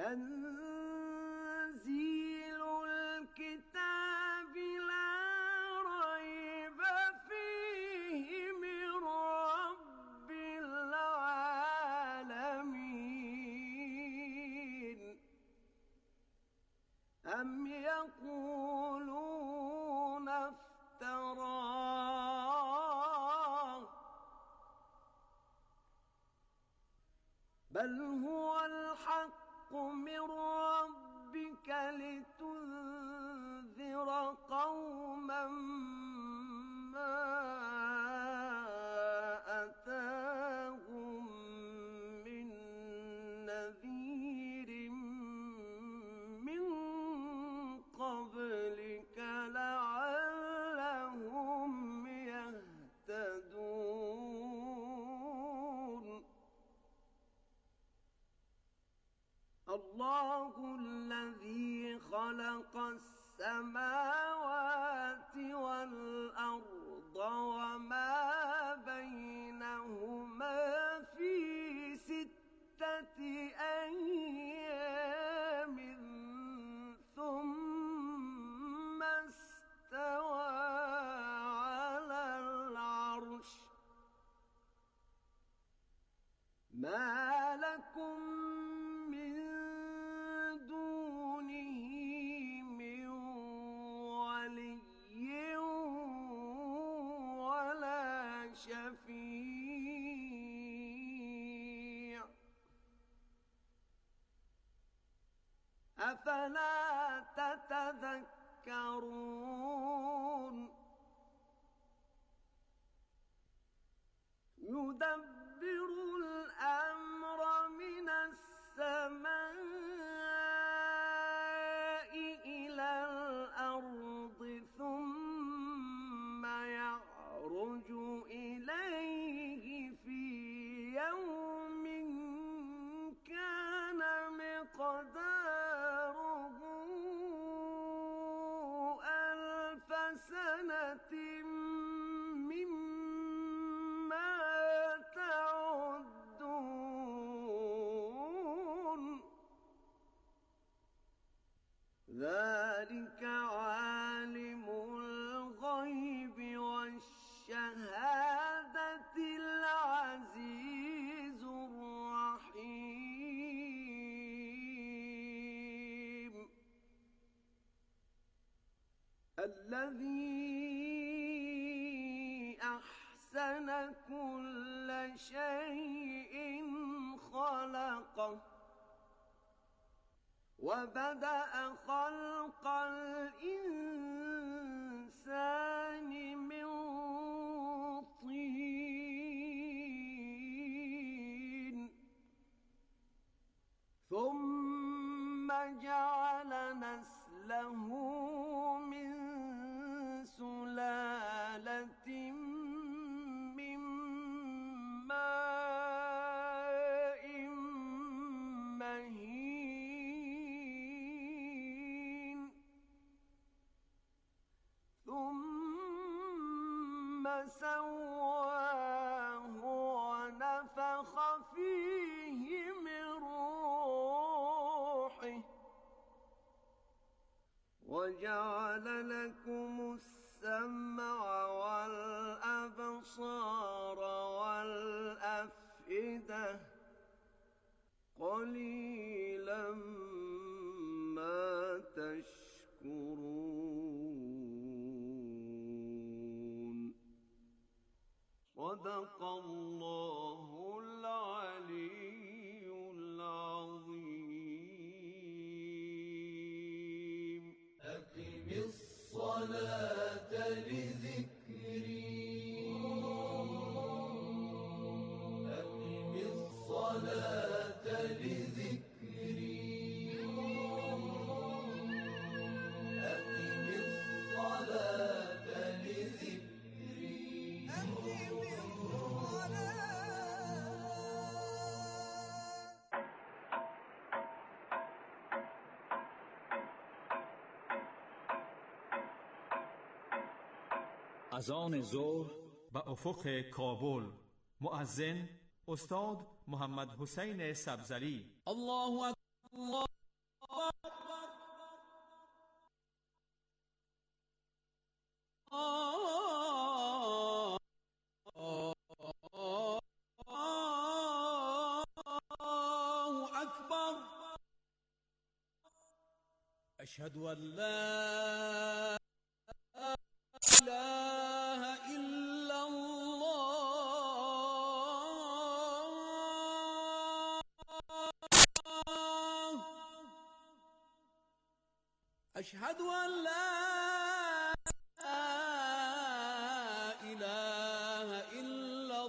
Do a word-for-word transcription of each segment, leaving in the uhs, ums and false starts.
تنزيل الكتاب لا ريب فيه من رب العالمين. أم يقولون افتراه بل هو الحق من ربك لتنذر قوما ما أتاهم من نذير من قبلك لعلهم يهتدون. الله الذي خلق السماوات والأرض وما بينهما في ستة أيام ثم استوى على العرش. ما لكم من دونه من ولي ولا شفيع أفلا تتذكرون. يدبر الأمر من السماء إلى الأرض ثم يعرج إليه في يوم كان مقداره ألف سنة مما تعدون. ذلك عالم الغيب والشهادة العزيز الرحيم. الذي أحسن كل شيء خلقه وبدأ خلق الإنسان من طين ثم جعل نسله من سلالة من ماء مهين ثم سواه ونفخ فيه من روحه وجعل لكم السمع والأبصار والأفئدة قليلا ما تشكرون. صدق الله العلي العظيم. أقم الصلاة لذكري أقم الصلاة لذكري أقم الصلاة لذكري أقم الصلاة. اذان ظهر به افق کابل. مؤذن استاد محمد حسین سبزلی. الله اکبر. أشهد أن لا إله إلا الله أشهد أن لا إله إلا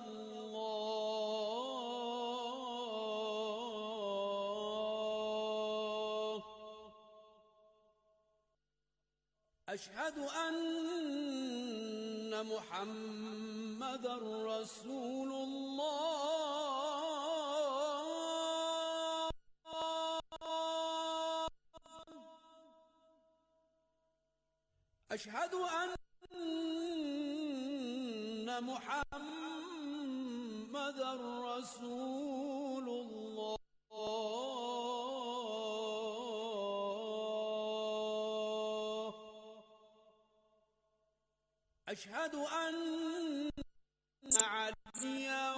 الله أشهد أن محمدًا رسول الله أشهد أن محمدًا رسول الله أشهد أن عليا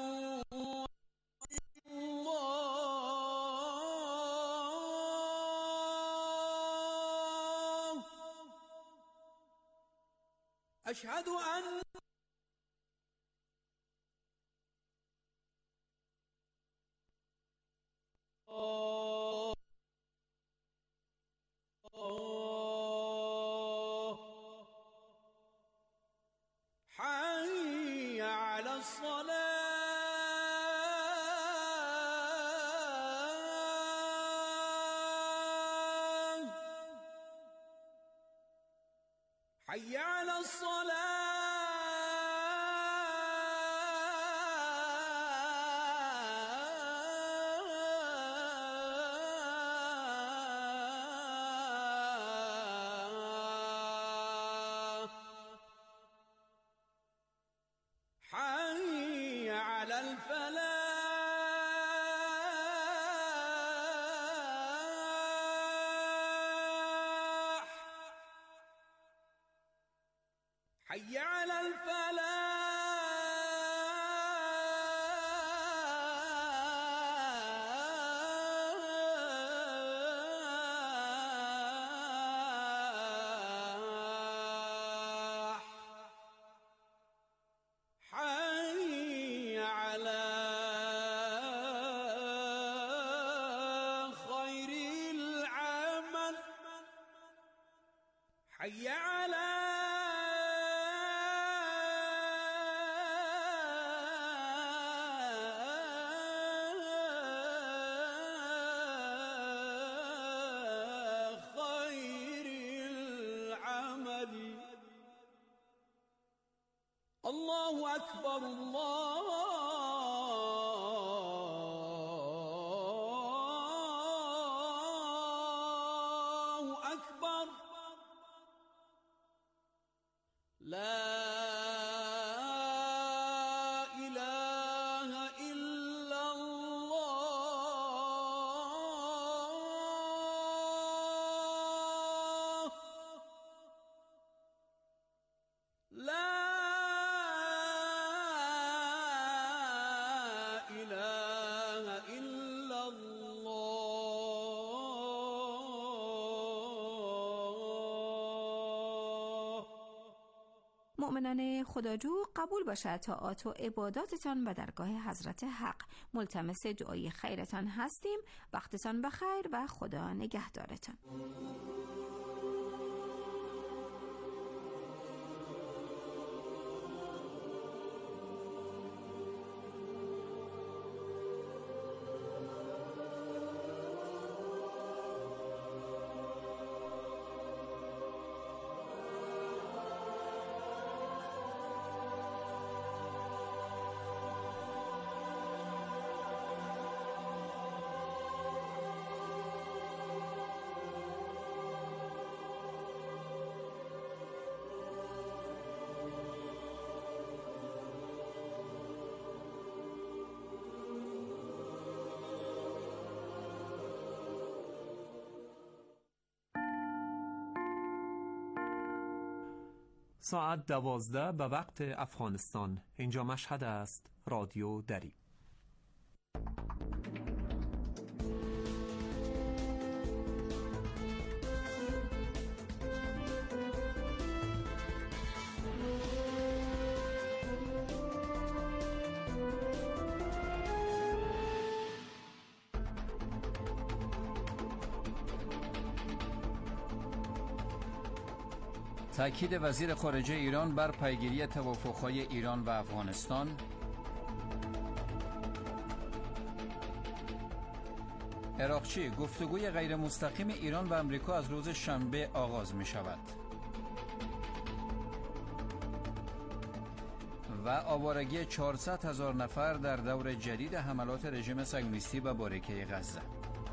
الله أشهد أن حي على الصلاة حي على الصلاة حي على الفلاح حي على الفلاح حي على خير العمل حي على خير العمل الله أكبر الله أكبر لا إله إلا الله لا إله إلا الله. مؤمنان خداجو قبول باشد طاعات و عباداتتان به درگاه حضرت حق. ملتمس دعای خیرتان هستیم. وقتتان بخیر و خدا نگهدارتان. ساعت دوازده به وقت افغانستان. اینجا مشهد است. رادیو دری. تاکید وزیر خارجه ایران بر پیگیری توافق‌های ایران و افغانستان. عراقچی: گفتگوی غیر مستقیم ایران و امریکا از روز شنبه آغاز می شود. و آوارگی چهارصد هزار نفر در دور جدید حملات رژیم صهیونیستی به باریکه غزه.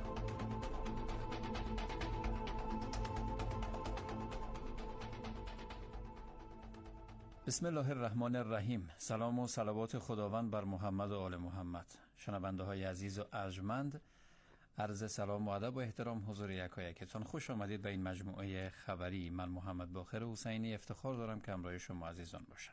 بسم الله الرحمن الرحیم. سلام و صلوات خداوند بر محمد و آل محمد. شنونده های عزیز و ارجمند، عرض سلام و ادب و احترام حضور یکایکتان. خوش آمدید به این مجموعه خبری. من محمد باقر حسینی افتخار دارم که همراه شما عزیزان باشم.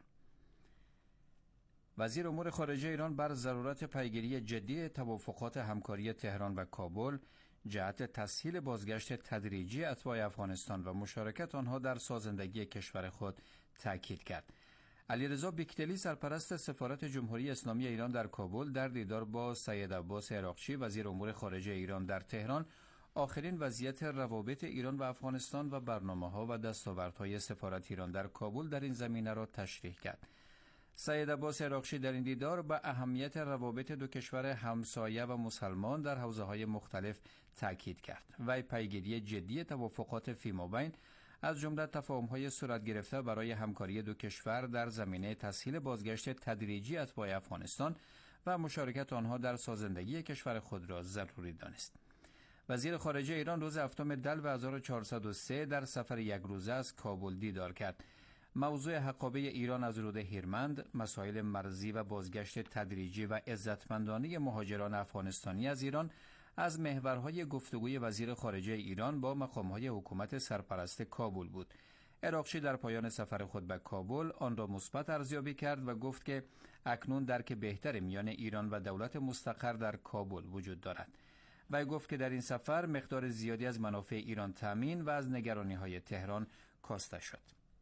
وزیر امور خارجه ایران بر ضرورت پیگیری جدی توافقات همکاری تهران و کابل جهت تسهیل بازگشت تدریجی اتباع افغانستان و مشارکت آنها در سازندگی کشور خود تاکید کرد. علیرضا بیکتلی سرپرست سفارت جمهوری اسلامی ایران در کابل در دیدار با سید عباس عراقچی وزیر امور خارجه ایران در تهران آخرین وضعیت روابط ایران و افغانستان و برنامه‌ها و دستاوردهای سفارت ایران در کابل در این زمینه را تشریح کرد. سید عباس عراقچی در این دیدار به اهمیت روابط دو کشور همسایه و مسلمان در حوزه‌های مختلف تاکید کرد. وی پیگیری جدی توافقات فیمابین از جمله تفاهم‌های صورت گرفته برای همکاری دو کشور در زمینه تسهیل بازگشت تدریجی اتباع افغانستان و مشارکت آنها در سازندگی کشور خود را ضروری دانست. وزیر خارجه ایران روز هفتم دلو هزار و چهارصد و سه در سفر یک روزه از کابل دیدار کرد. موضوع حقابه ایران از رود هیرمند، مسائل مرزی و بازگشت تدریجی و عزتمندانه مهاجران افغانستانی از ایران از محورهای گفتگوی وزیر خارجه ایران با مقامهای حکومت سرپرست کابل بود. عراقچی در پایان سفر خود به کابل آن را مثبت ارزیابی کرد و گفت که اکنون درک بهتر میان ایران و دولت مستقر در کابل وجود دارد. و گفت که در این سفر مقدار زیادی از منافع ایران تامین و از نگرانی‌های تهران کاسته شد.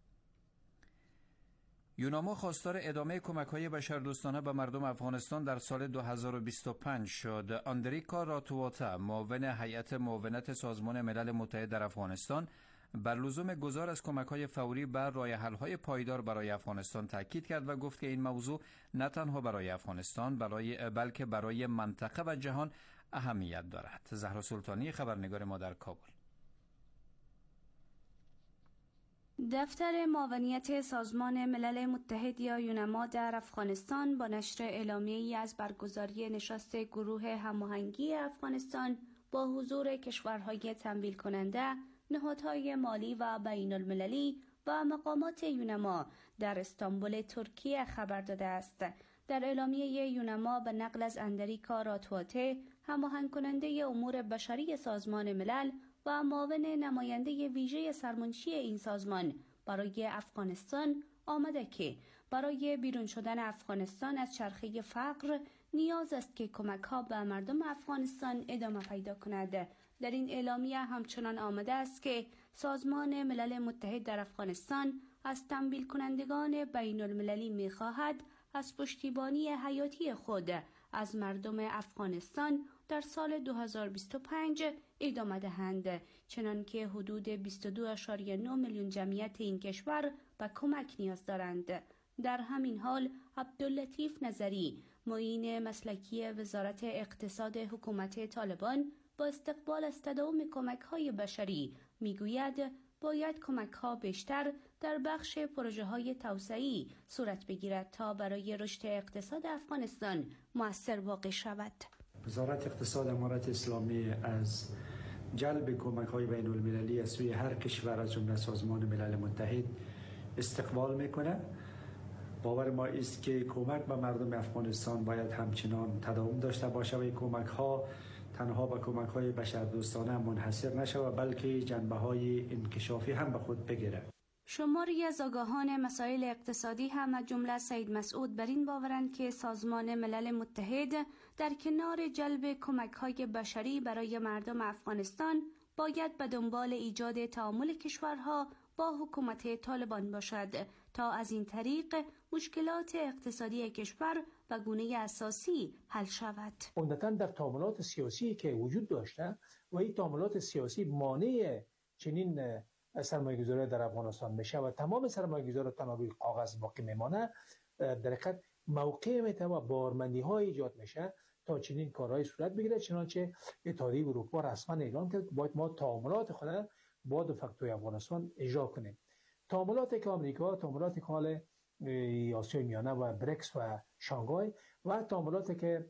یوناما خواستار ادامه کمک‌های بشردوستانه به مردم افغانستان در سال دو هزار و بیست و پنج شد. آندریکا راتواتا، معاون هیئت معاونت سازمان ملل متحد در افغانستان، بر لزوم گذار از کمک‌های فوری بر راه‌حل‌های پایدار برای افغانستان تاکید کرد و گفت که این موضوع نه تنها برای افغانستان بلکه برای منطقه و جهان اهمیت دارد. زهرا سلطانی، خبرنگار ما در کابل. دفتر معاونیت سازمان ملل متحد یا یونما در افغانستان با نشر اعلامیه‌ای از برگزاری نشست گروه هماهنگی افغانستان با حضور کشورهای تمویل کننده، نهادهای مالی و بین المللی و مقامات یونما در استانبول ترکیه خبر داده است. در اعلامیه یونما به نقل از اندریکا راتواته، هماهنگ کننده امور بشری سازمان ملل و معاون نماینده ویژه سرمنشی این سازمان برای افغانستان آمده که برای بیرون شدن افغانستان از چرخه فقر نیاز است که کمک‌ها به مردم افغانستان ادامه پیدا کند. در این اعلامیه همچنان آمده است که سازمان ملل متحد در افغانستان از تمویل کنندگان بین المللی می‌خواهد از پشتیبانی حیاتی خود از مردم افغانستان در سال دو هزار و بیست و پنج ادامه دهند، چنانکه حدود بیست و دو ممیز نه میلیون جمعیت این کشور به کمک نیاز دارند. در همین حال عبداللطیف نظری، معین مسلکی وزارت اقتصاد حکومت طالبان، با استقبال از تداوم کمک‌های بشری میگوید باید کمک‌ها بیشتر در بخش پروژه‌های توسعه‌ای صورت بگیرد تا برای رشد اقتصاد افغانستان مؤثر واقع شود. وزارت اقتصاد امارت اسلامی از جلب کمک‌های بین المللی از سوی هر کشور از جمله سازمان ملل متحد استقبال میکنه. باور ما است که کمک به مردم افغانستان باید همچنان تداوم داشته باشه و این کمک‌ها تنها به کمک‌های بشردوستانه منحصر نشود بلکه جنبه‌های انکشافی هم به خود بگیره. شماری از آگاهان مسائل اقتصادی هم از جمله سید مسعود بر این باورند که سازمان ملل متحد در کنار جلب کمک‌های بشری برای مردم افغانستان باید به دنبال ایجاد تعامل کشورها با حکومت طالبان باشد تا از این طریق مشکلات اقتصادی کشور به گونه اساسی حل شود. عمدتاً در تعاملات سیاسی که وجود داشته و این تعاملات سیاسی مانع چنین سرمایه‌گذاری در افغانستان میشه و تمام سرمایه‌گذاران تنها روی کاغذ باقی میمانه، در حقیقت موقع میتونه و بارمندی های ایجاد میشه تا چنین کارهای صورت بگیره. چنانچه اتحادیه اروپا رسما اعلام کرد باید ما تعاملات خود با دو فکتوی افغانستان اجرا کنیم. تعاملاتی که آمریکا، تعاملاتی که حال آسیای میانه و بریکس و شانگهای و تعاملاتی که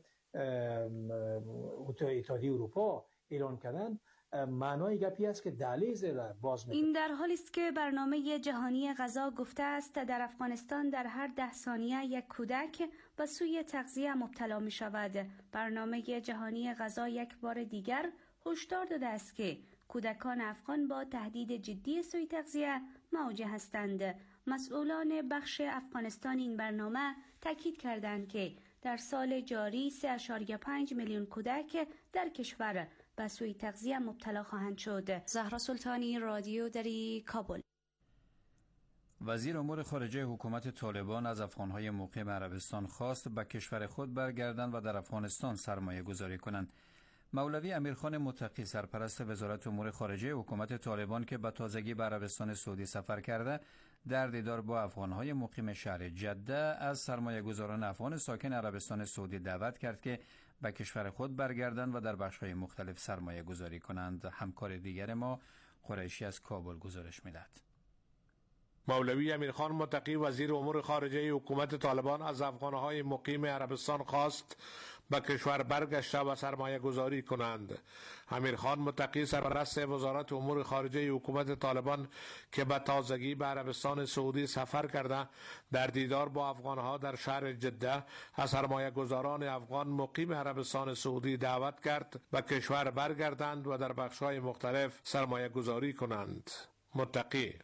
اتحادیه اروپا اعلان کردن، معنای گپی است که دهلیز را باز می‌کنه. این در حالی است که برنامه جهانی غذا گفته است در افغانستان در هر ده ثانیه یک کودک به سوی تغذیه مبتلا می شود. برنامه جهانی غذا یک بار دیگر هشدار داده است که کودکان افغان با تهدید جدی سوی تغذیه مواجه هستند. مسئولان بخش افغانستان این برنامه تاکید کردند که در سال جاری سه ممیز پنج میلیون کودک در کشور به سوی تغذیه مبتلا خواهند شد. زهرا سلطانی، رادیو دری، کابل. وزیر امور خارجه حکومت طالبان از افغانهای مقیم عربستان خواست به کشور خود برگردند و در افغانستان سرمایه گذاری کنند. مولوی امیرخان متقی، سرپرست وزارت امور خارجه حکومت طالبان که به تازگی به عربستان سعودی سفر کرده، در دیدار با افغانهای مقیم شهر جده از سرمایه گذاران افغان ساکن عربستان سعودی دعوت کرد که به کشور خود برگردند و در بخش‌های مختلف سرمایه گذاری کنند. همکار دیگر ما قریشی از کابل گزارش می‌دهد. مولوی امیرخان متقی، وزیر امور خارجه حکومت طالبان، از افغانهای مقیم عربستان خواست به کشور برگشته و سرمایه گذاری کنند. امیرخان متقی، سرپرست وزارت امور خارجه حکومت طالبان که به تازگی به عربستان سعودی سفر کرده، در دیدار با افغانها در شهر جده از سرمایه گذاران افغان مقیم عربستان سعودی دعوت کرد به کشور برگردند و در بخش‌های مختلف سرمایه گذاری کنند. متقی: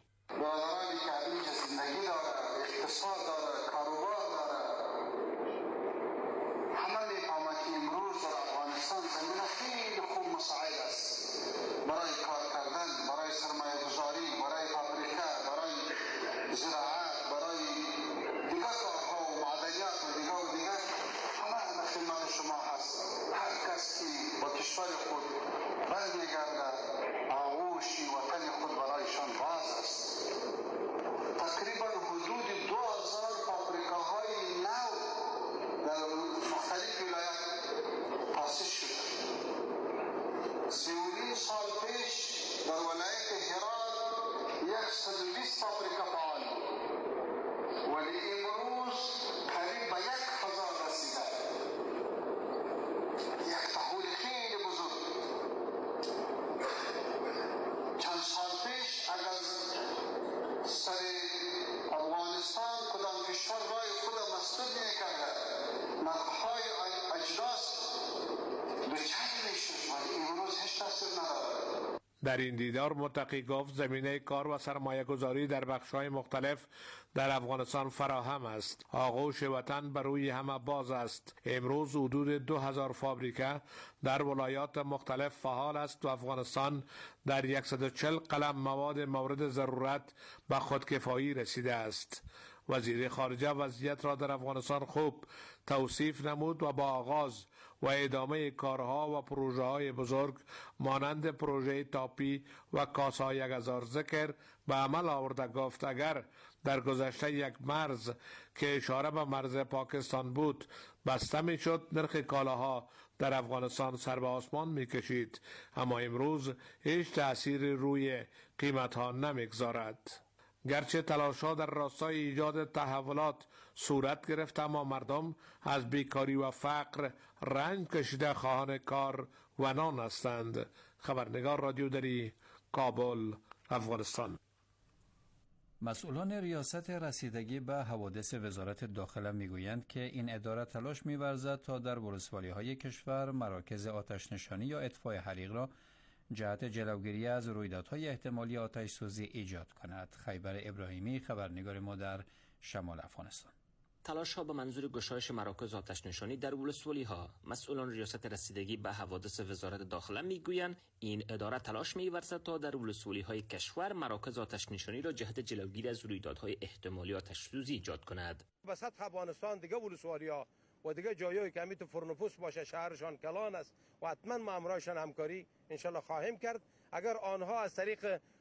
برای کار کردن، برای سرمایه گذاری، برای فابریکه، برای زراعت، برای دیگر کارها و معدنیات و دیگر و دیگر همه در خدمت شما هست. هر کس که با کشور خود برمیگردد، آغوش وطن خود برایشان باز است. تقریبا حدود دو هزار فابریکه های نو در مختلف ولایات تاسیس شده. سی و نیم سال پیش در ولایت هرات صد و بیست فابریکه فعال ولی امروز قریب به یک هزار رسیده. یک تحول خیلی بزرگ. چند سال پیش اگر سر افغانستان کدام کشور رای خود مسدود میکرده، نرخهای اجناس دوچار میشد ولی امروز هیچ تاثیر نداره. در این دیدار متقی گفت زمینه کار و سرمایه گذاری در بخش‌های مختلف در افغانستان فراهم است. آغوش وطن بر روی همه باز است. امروز حدود دو هزار فابریکه در ولایات مختلف فعال است و افغانستان در صد و چهل قلم مواد مورد ضرورت به خودکفایی رسیده است. وزیر خارجه وضعیت را در افغانستان خوب توصیف نمود و با آغاز و ادامه کارها و پروژه های بزرگ مانند پروژه تاپی و کاسا یک هزار ذکر به عمل آورده. گفت اگر در گذشته یک مرز که اشاره به مرز پاکستان بود بسته می شد، نرخ کالاها در افغانستان سر به آسمان می کشید، اما امروز هیچ تأثیر روی قیمت ها نمی گذارد. گرچه تلاش‌ها در راستای ایجاد تحولات صورت گرفت، اما مردم از بیکاری و فقر رنج کشیده خواهان کار و نان هستند. خبرنگار رادیو دری، کابل، افغانستان. مسئولان ریاست رسیدگی به حوادث وزارت داخله میگویند که این اداره تلاش می‌ورزد تا در ولسوالی‌های کشور مراکز آتش نشانی یا اطفاء حریق را جهت جلوگیری از رویدادهای احتمالی آتش سوزی ایجاد کند. خیبر ابراهیمی، خبرنگار ما در شمال افغانستان. تلاش ها به منظور گشایش مراکز آتش نشانی در ولسوالی ها. مسئولان ریاست رسیدگی به حوادث وزارت داخله میگویند این اداره تلاش می‌ورزد تا در ولسوالی های کشور مراکز آتش نشانی را جهت جلوگیری از رویدادهای احتمالی آتش سوزی ایجاد کند. به سطح افغانستان دیگه ولسوالی ها و دیگه جایایی که همیت فرنفوس باشه، شهرشان کلان است و حتما ما امرایشان همکاری انشالله خواهیم کرد. اگر آنها از طریق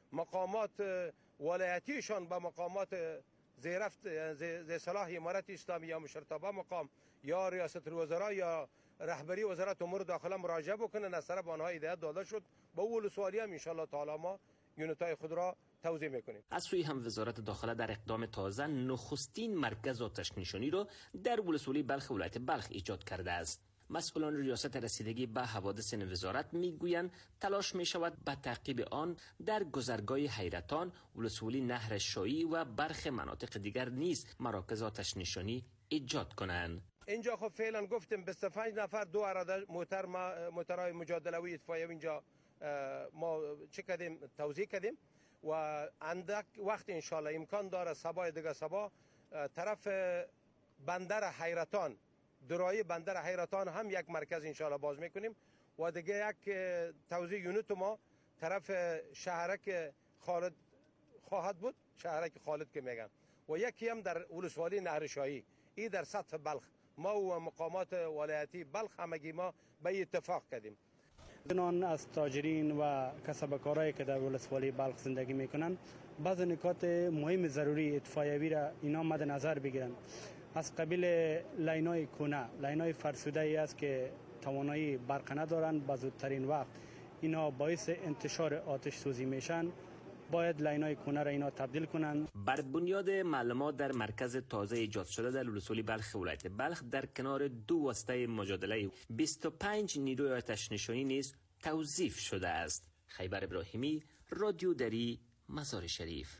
مقامات ولایتیشان به مقامات زیرفت زی صلاح امارت اسلامی یا مشرتابه مقام یا ریاست الوزراء یا رهبری وزارت امور داخله مراجعه بکنن. از طرف آنها هدایت داده شد. با ولسوالی هم ان شاء الله تعالی ما یونیت‌های خود را توضیح میکنیم. از سوی هم وزارت داخله در اقدام تازه نخستین مرکز آتش نشانی را در ولسوالی بلخ ولایت بلخ ایجاد کرده است. مسئولان ریاست رسیدگی به حوادث این وزارت میگویند تلاش می شود به تعقیب آن در گذرگاه حیرتان، ولسوالی نهر شایی و برخی مناطق دیگر نیز مراکز آتش نشانی ایجاد کنند. اینجا خب فعلا گفتیم بیست و پنج نفر دو اراده موتر موترهای مجادلوی اطفایی اینجا ما چه کردیم توزیع کردیم و اندک وقت ان شاء الله امکان داره صبح دیگه صبح طرف بندر حیرتان درای بندر حیرتان هم یک مرکز ان شاء الله باز میکنیم و دیگه یک توزیع یونیت ما طرف شهرک خالد خواهد بود، شهرک خالد که میگن، و یکی هم در ولسوالی نهرشاهی. این در سطح بلخ ما و مقامات ولایتی بلخ همگی ما به اتفاق کردیم. زنان از تاجرین و کسبکارایی که در ولسوالی بلخ زندگی میکنن بعض نکات مهم ضروری اطفایوی را اینا مد نظر بگیرن. از قبیل لاینای کونه، لاینای فرسوده ای است که توانایی برق ندارند، به زودترین وقت اینا باعث انتشار آتش سوزی میشن. باید لاینای کونه را اینا تبدیل کنند. بر بنیاد معلومات در مرکز تازه ایجاد شده در ولسوالی بلخ ولایت بلخ در کنار دو واسطه مجادله بیست و پنج نیروی آتش نشانی نیز توظیف شده است. خیبر ابراهیمی، رادیو دری، مزار شریف.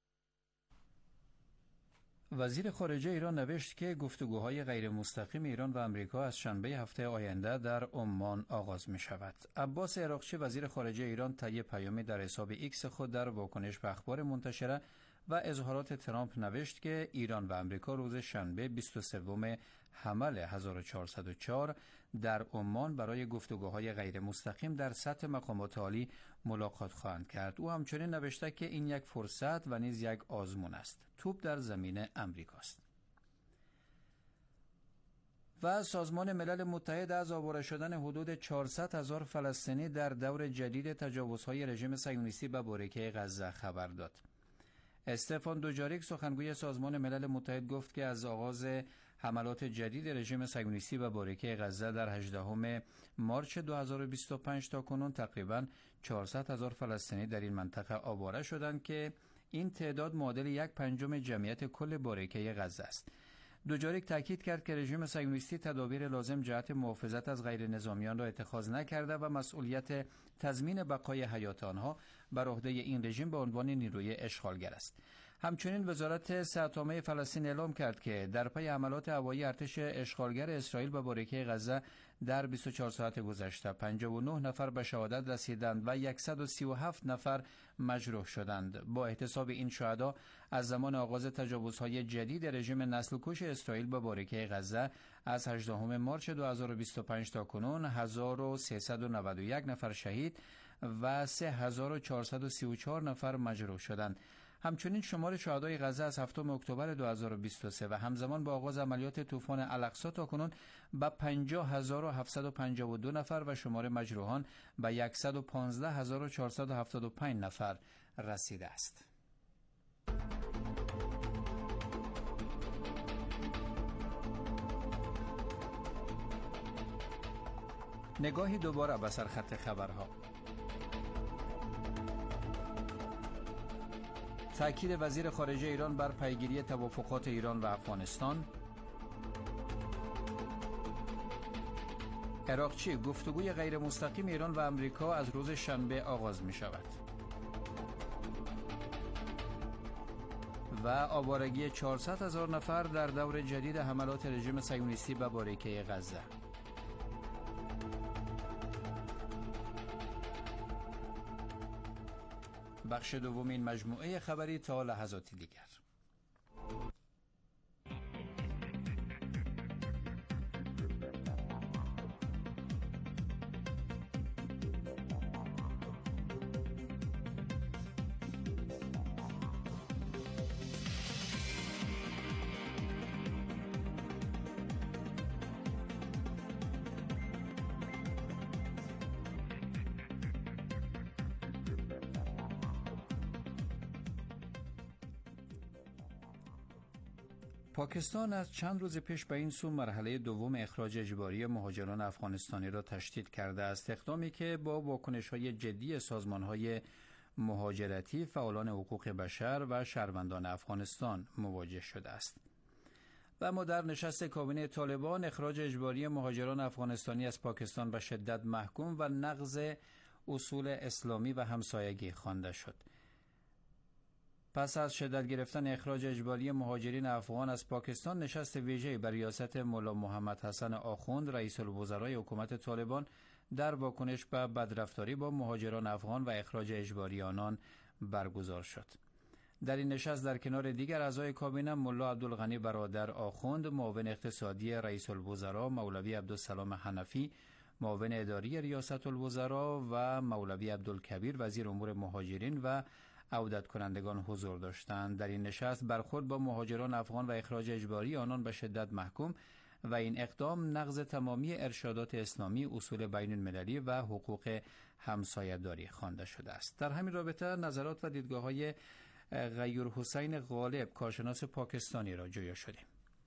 وزیر خارجه ایران نوشت که گفتگوهای غیر مستقیم ایران و امریکا از شنبه هفته آینده در عمان آغاز می شود. عباس عراقچی وزیر خارجه ایران طی پیامی در حساب ایکس خود در واکنش به اخبار منتشره و اظهارات ترامپ نوشت که ایران و امریکا روز شنبه بیست و سوم حمل هزار و چهارصد و چهار در عمان برای گفتگوهای غیر مستقیم در سطح مقامات عالی ملاقات خواهند کرد. او همچنین نوشته که این یک فرصت و نیز یک آزمون است. توپ در زمین امریکاست. و سازمان ملل متحد از آواره شدن حدود چهارصد هزار فلسطینی در دور جدید تجاوزهای رژیم صهیونیستی به باریکه غزه خبر داد. استفان دوجاریک سخنگوی سازمان ملل متحد گفت که از آغاز حملات جدید رژیم صهیونیستی به باریکه غزه در هجدهم مارس دو هزار و بیست و پنج تا کنون تقریباً چهارصد هزار فلسطینی در این منطقه آواره شدند که این تعداد معادل یک پنجم جمعیت کل باریکه غزه است. دوجاریک تاکید کرد که رژیم صهیونیستی تدابیر لازم جهت محافظت از غیر نظامیان را اتخاذ نکرده و مسئولیت تضمین بقای حیات آنها بر عهده این رژیم به عنوان نیروی اشغالگر است. همچنین وزارت صحت عامه فلسطین اعلام کرد که در پی حملات هوایی ارتش اشغالگر اسرائیل به باریکه غزه در بیست و چهار ساعت گذشته پنجاه و نه نفر به شهادت رسیدند و صد و سی و هفت نفر مجروح شدند. با احتساب این شهدا از زمان آغاز تجاوزهای جدید رژیم نسل‌کش اسرائیل به باریکه غزه از هجدهم مارس دو هزار و بیست و پنج تا کنون هزار و سیصد و نود و یک نفر شهید و سه هزار و چهارصد و سی و چهار نفر مجروح شدند. همچنین شمار شهدای غزه از هفتم اکتبر دو هزار و بیست و سه و همزمان با آغاز عملیات طوفان الاقصی تا کنون به پنجاه هزار و هفتصد و پنجاه و دو نفر و شمار مجروحان به صد و پانزده هزار و چهارصد و هفتاد و پنج نفر رسیده است. نگاهی دوباره به سرخط خبرها. تأکید وزیر خارجه ایران بر پیگیری توافقات ایران و افغانستان. عراقچی گفتگوی غیر مستقیم ایران و امریکا از روز شنبه آغاز می شود. و آوارگی چهارصد هزار نفر در دور جدید حملات رژیم صهیونیستی به باریکه غزه. بخش دومین مجموعه خبری تا لحظاتی دیگر. پاکستان از چند روز پیش به این سو مرحله دوم اخراج اجباری مهاجران افغانستانی را تشدید کرده است، اقدامی که با واکنش‌های جدی سازمان‌های مهاجرتی، فعالان حقوق بشر و شهروندان افغانستان مواجه شده است. و اما در نشست کابینه طالبان، اخراج اجباری مهاجران افغانستانی از پاکستان به شدت محکوم و نقض اصول اسلامی و همسایگی خوانده شد. پس از شدت گرفتن اخراج اجباری مهاجرین افغان از پاکستان، نشست ویژه‌ای بر ریاست مولا محمد حسن آخوند رئیس الوزرای حکومت طالبان در واکنش به بدرفتاری با مهاجران افغان و اخراج اجباری آنان برگزار شد. در این نشست در کنار دیگر اعضای کابینه مولا عبدالغنی برادر آخوند، معاون اقتصادی رئیس الوزراء مولوی عبدالسلام حنفی، معاون اداری ریاست الوزراء و مولوی عبدالکبیر وزیر امور مهاجرین و عودت کنندگان حضور داشتند. در این نشست برخورد با مهاجران افغان و اخراج اجباری آنان به شدت محکوم و این اقدام نقض تمامی ارشادات اسلامی، اصول بین المللی و حقوق همسایه‌داری خوانده شده است. در همین رابطه نظرات و دیدگاه‌های غیور حسین غالب، کارشناس پاکستانی را جویا شدیم.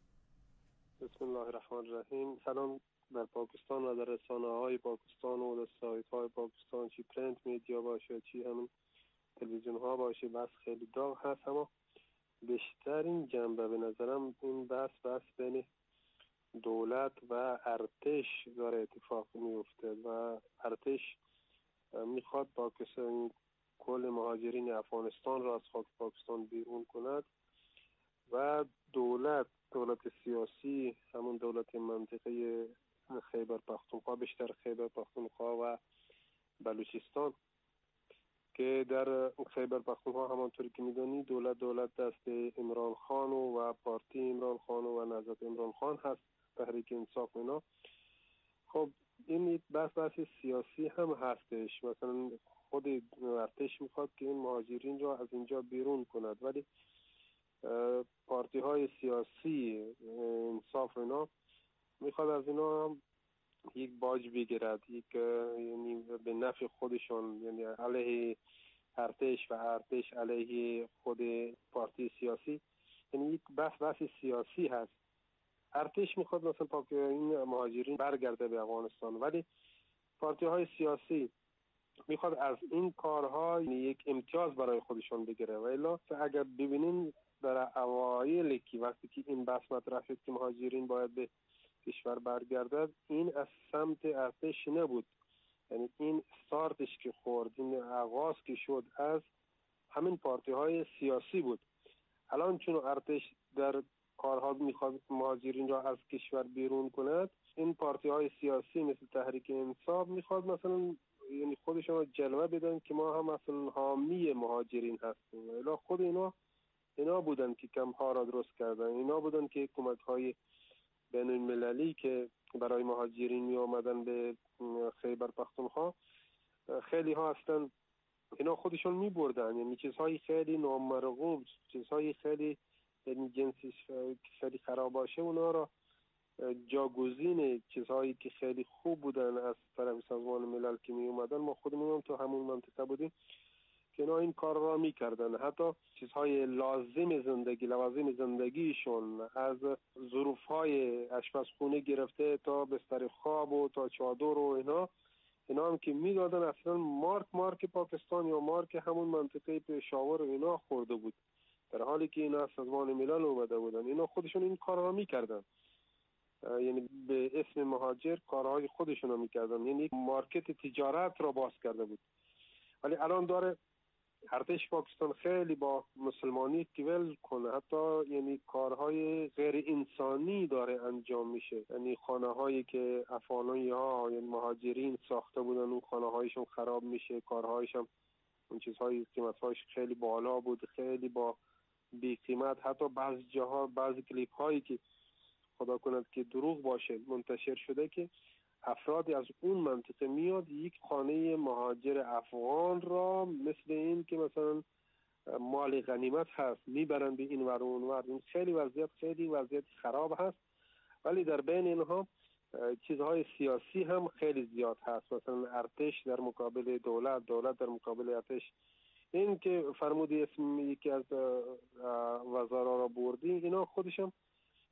بسم الله الرحمن الرحیم. سلام در پاکستان و در رسانه‌های پاکستان و در سایت‌های پاکستان، چی پرینت میدیا باشه چی همین تلویزیون ها باشه، بس خیلی داغ هست، اما بیشترین جنبه به نظرم این بحث بحث بین دولت و ارتش داره اتفاق میفته و ارتش میخواد پاکستان کل مهاجرین افغانستان را از خاک پاکستان بیرون کند و دولت دولت سیاسی، همون دولت منطقه خیبر پختونخوا، بیشتر خیبر پختونخوا و بلوچستان که در خیبر پختونخوا همانطوری که میدونی دولت دولت دست عمران خان و پارتی عمران خان و نهضت عمران خان هست، تحریک انصاف اینا. خب این بحث بحث سیاسی هم هستش. مثلا خود ارتش میخواد که این مهاجرین را از اینجا بیرون کند، ولی پارتی های سیاسی انصاف اینا میخواد از اینا هم یک باج بگیرد، یک یعنی به نفع خودشون، یعنی علیه ارتش و ارتش علیه خود پارتی سیاسی. یعنی یک بحث بحث سیاسی هست. ارتش میخواد مثلا پاک این مهاجرین برگرده به افغانستان، ولی پارتی های سیاسی میخواد از این کارها یک امتیاز برای خودشون بگیره. و الا اگر ببینین در اوایل که وقتی که این بحث مطرح شد که مهاجرین باید به کشور برگردد، این از سمت ارتش نبود. یعنی این استارتش که خورد، این آغاز که شد از همین پارتی های سیاسی بود. الان چون ارتش در کارها میخواد مهاجرین را از کشور بیرون کند، این پارتی های سیاسی مثل تحریک انصاف میخواد مثلا یعنی خودشون جلوه بدن که ما هم مثلا حامی مهاجرین هستیم. الا خود اینا اینا بودن که کمپ ها را درست کردن، اینا بودن که کمک های بین المللی که برای مهاجرین می آمدن به خیبر پختونخوا خیلی ها هستن، اینا خودشون می بردن. یعنی چیزهای خیلی نامرغوب، چیزهای خیلی یعنی جنسش خیلی خراب باشه، اونا را جاگزین چیزهایی که خیلی خوب بودن از طرف سازمان ملل که می اومدن، ما خودمون هم تو همون منطقه بودیم که اینا این کار را می کردن. حتی چیزهای لازم زندگی، لوازم زندگیشون، از ظروفهای آشپزخونه گرفته تا بستر خواب و تا چادر و اینا اینا هم که می دادن، اصلا مارک مارک پاکستان یا مارک همون منطقه پشاور اینا خورده بود، در حالی که اینا از سازمان ملل اومده بودن. اینا خودشون این کار را می کردن، یعنی به اسم مهاجر کارهای خودشون رو می کردن، یعنی مارکت تجارت را باز کرده بود. ولی الان داره ارتش پاکستان خیلی با مسلمانی که ول کنه، حتی یعنی کارهای غیر انسانی داره انجام میشه. یعنی خانه هایی که افغانی ها یعنی مهاجرین ساخته بودن، اون خانه هایشون خراب میشه، کارهایشون اون چیزهای قیمتهاش خیلی بالا بود، خیلی با بی قیمت. حتی بعضی جاها بعضی کلیپ هایی که خدا کند که دروغ باشه منتشر شده که افرادی از اون منطقه میاد یک خانه مهاجر افغان را مثل این که مثلا مال غنیمت هست میبرن به این ور اون ور. این خیلی وضعیت خیلی وضعیت خراب هست. ولی در بین اینها چیزهای سیاسی هم خیلی زیاد هست، مثلا ارتش در مقابل دولت، دولت در مقابل ارتش. این که فرمودی اسم یکی از وزرا را بردی، اینا خودشم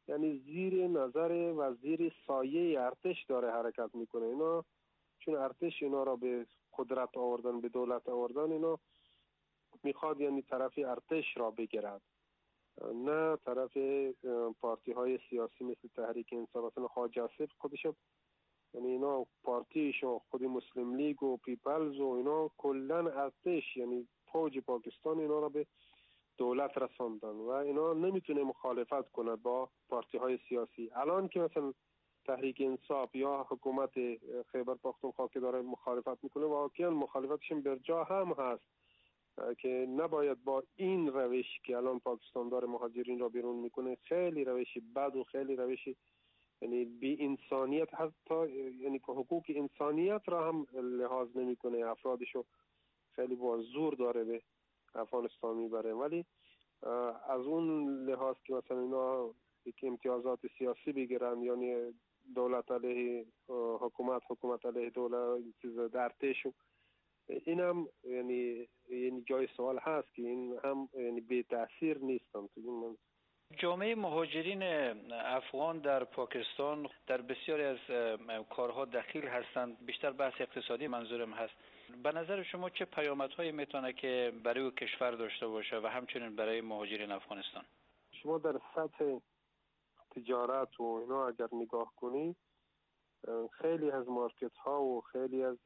یعنی زیر نظر و زیر سایه ارتش داره حرکت میکنه. اینا چون ارتش اینا را به قدرت آوردن، به دولت آوردن، اینا میخواد یعنی طرف ارتش را بگیرد، نه طرف پارتی های سیاسی مثل تحریک انصاف. مثلا خواجه آصف خودشون یعنی اینا پارتیشون خود مسلم لیگ و پیپلز و اینا کلن ارتش یعنی فوج پاکستان اینا را به دولت رساندن و اینا نمیتونه مخالفت کند با پارتی های سیاسی. الان که مثلا تحریک انصاف یا حکومت خیبر پختونخوا که داره مخالفت میکنه، واقعا مخالفتشون برجا هم هست که نباید با این روش که الان پاکستان داره مهاجرین را بیرون میکنه، خیلی روشی بد و خیلی روشی یعنی بی انسانیت، حتی یعنی که حقوق انسانیت را هم لحاظ نمیکنه، افرادشو خیلی با زور داره به افغانستان میبره. ولی از اون لحاظ که مثلا اینا یک امتیازات سیاسی بگیرن، یعنی دولت علیه حکومت، حکومت علیه دولت، چیز ارتش، این هم یعنی یعنی جای سوال هست که این هم یعنی بی تاثیر نیستن. تو جامعه مهاجرین افغان در پاکستان در بسیاری از کارها دخیل هستند، بیشتر بحث اقتصادی منظورم هست. به نظر شما چه پیامدهایی میتونه که برای کشور داشته باشه و همچنین برای مهاجرین افغانستان؟ شما در سطح تجارت و اینا اگر نگاه کنی، خیلی از مارکت ها و خیلی از